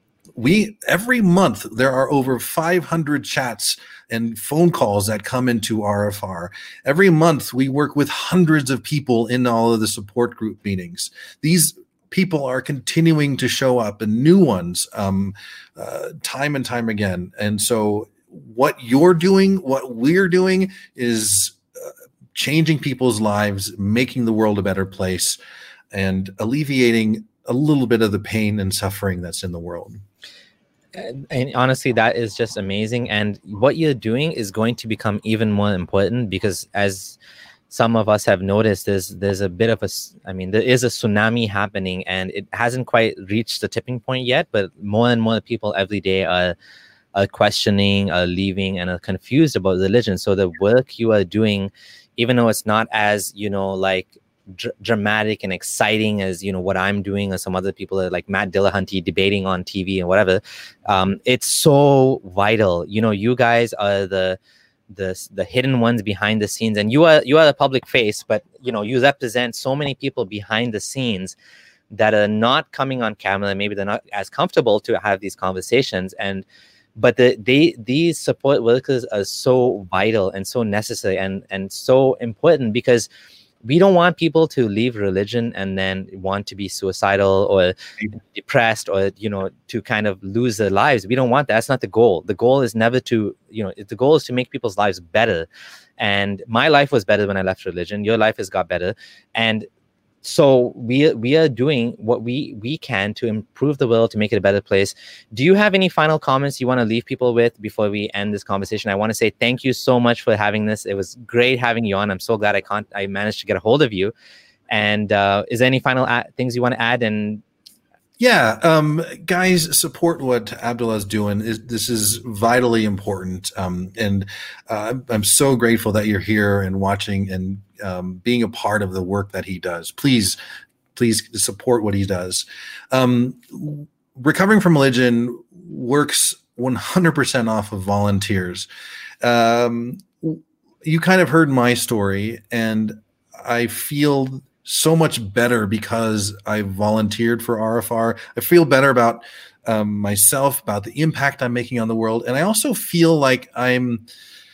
we, every month, there are over five hundred chats and phone calls that come into R F R. Every month, we work with hundreds of people in all of the support group meetings. These people are continuing to show up, and new ones, um, uh, time and time again. And so what you're doing, what we're doing is uh, changing people's lives, making the world a better place, and alleviating a little bit of the pain and suffering that's in the world. And, and honestly, that is just amazing. And what you're doing is going to become even more important because, as some of us have noticed, there's there's a bit of a, I mean, there is a tsunami happening, and it hasn't quite reached the tipping point yet. But more and more people every day are are questioning, are leaving, and are confused about religion. So the work you are doing, even though it's not as, you know, like dr- dramatic and exciting as, you know, what I'm doing or some other people are like Matt Dillahunty debating on T V and whatever, um, it's so vital. You know, you guys are the the the hidden ones behind the scenes, and you are you are the public face, but you know, you represent so many people behind the scenes that are not coming on camera. Maybe they're not as comfortable to have these conversations, and but the, they these support workers are so vital and so necessary and and so important, because we don't want people to leave religion and then want to be suicidal or depressed or, you know, to kind of lose their lives. We don't want that. That's not the goal. The goal is never to, you know, the goal is to make people's lives better. And my life was better when I left religion. Your life has got better. And so we we are doing what we we can to improve the world, to make it a better place. Do you have any final comments you want to leave people with before we end this conversation? I want to say thank you so much for having this. It was great having you on. I'm so glad I can't I managed to get a hold of you. And uh, is there any final a- things you want to add? And yeah, um, guys, support what Abdullah's doing. Is this is vitally important, um, and uh, I'm so grateful that you're here and watching and um, being a part of the work that he does. Please, please support what he does. Um, Recovering from Religion works one hundred percent off of volunteers. Um, you kind of heard my story, and I feel so much better because I volunteered for R F R. I feel better about um, myself, about the impact I'm making on the world. And I also feel like I'm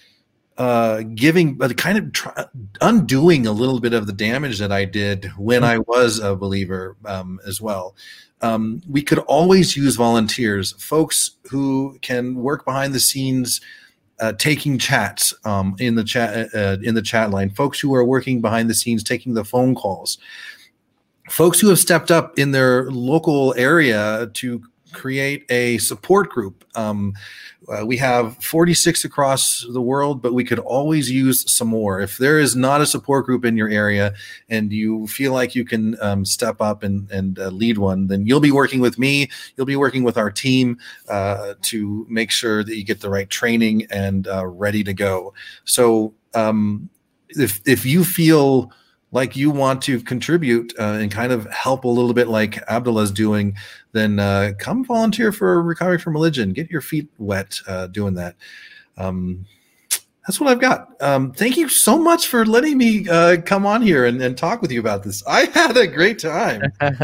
uh, giving, uh, kind of try, undoing a little bit of the damage that I did when I was a believer um, as well. Um, we could always use volunteers, folks who can work behind the scenes, Uh, taking chats um, in the chat uh, in the chat line, folks who are working behind the scenes, taking the phone calls, folks who have stepped up in their local area to create a support group. Um, uh, we have forty-six across the world, but we could always use some more. If there is not a support group in your area and you feel like you can um, step up and, and uh, lead one, then you'll be working with me. You'll be working with our team uh, to make sure that you get the right training and uh, ready to go. So um, if, if you feel like you want to contribute uh, and kind of help a little bit like Abdullah's doing, then uh, come volunteer for Recovering from Religion. Get your feet wet uh, doing that. Um, that's what I've got. Um, thank you so much for letting me uh, come on here and, and talk with you about this. I had a great time.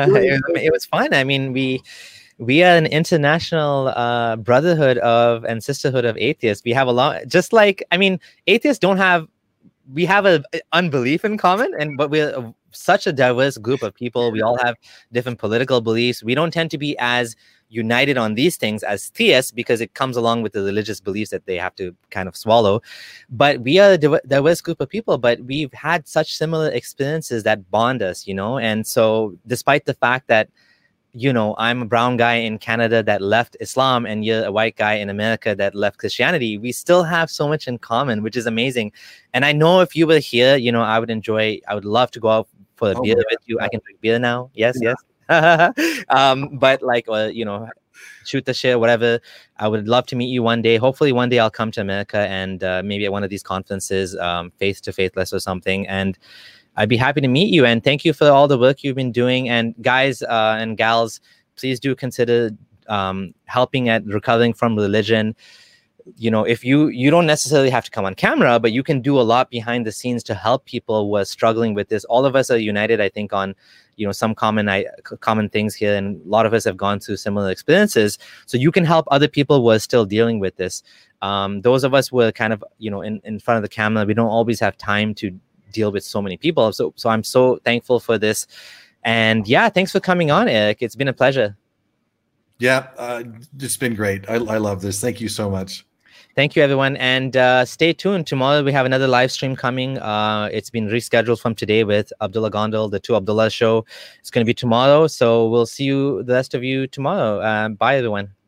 It was fun. I mean, we we are an international uh, brotherhood of and sisterhood of atheists. We have a lot, just like, I mean, atheists don't have, we have a unbelief in common, and but we're a, such a diverse group of people. We all have different political beliefs. We don't tend to be as united on these things as theists because it comes along with the religious beliefs that they have to kind of swallow. But we are a diverse group of people, but we've had such similar experiences that bond us, you know. And so despite the fact that, you know, I'm a brown guy in Canada that left Islam and you're a white guy in America that left Christianity, we still have so much in common, which is amazing. And I know if you were here, you know, I would enjoy, I would love to go out for a oh, beer yeah. with you. I can drink beer now. Yes, yeah. yes. um, but like, uh, you know, shoot the shit, whatever. I would love to meet you one day. Hopefully one day I'll come to America and uh, maybe at one of these conferences, um, Faith to Faithless or something. And I'd be happy to meet you, and thank you for all the work you've been doing. And guys uh, and gals, please do consider um, helping at Recovering from Religion. You know, if you you don't necessarily have to come on camera, but you can do a lot behind the scenes to help people who are struggling with this. All of us are united, I think, on you know some common I, common things here, and a lot of us have gone through similar experiences. So you can help other people who are still dealing with this. Um, those of us who are kind of you know in, in front of the camera, we don't always have time to deal with so many people. So, so I'm so thankful for this. And yeah, thanks for coming on, Eric. It's been a pleasure. Yeah, uh, it's been great. I, I love this. Thank you so much. Thank you, everyone. And uh, stay tuned. Tomorrow we have another live stream coming. Uh, it's been rescheduled from today with Abdullah Gondal, the Two Abdullah show. It's going to be tomorrow. So we'll see you, the rest of you tomorrow. Uh, bye, everyone.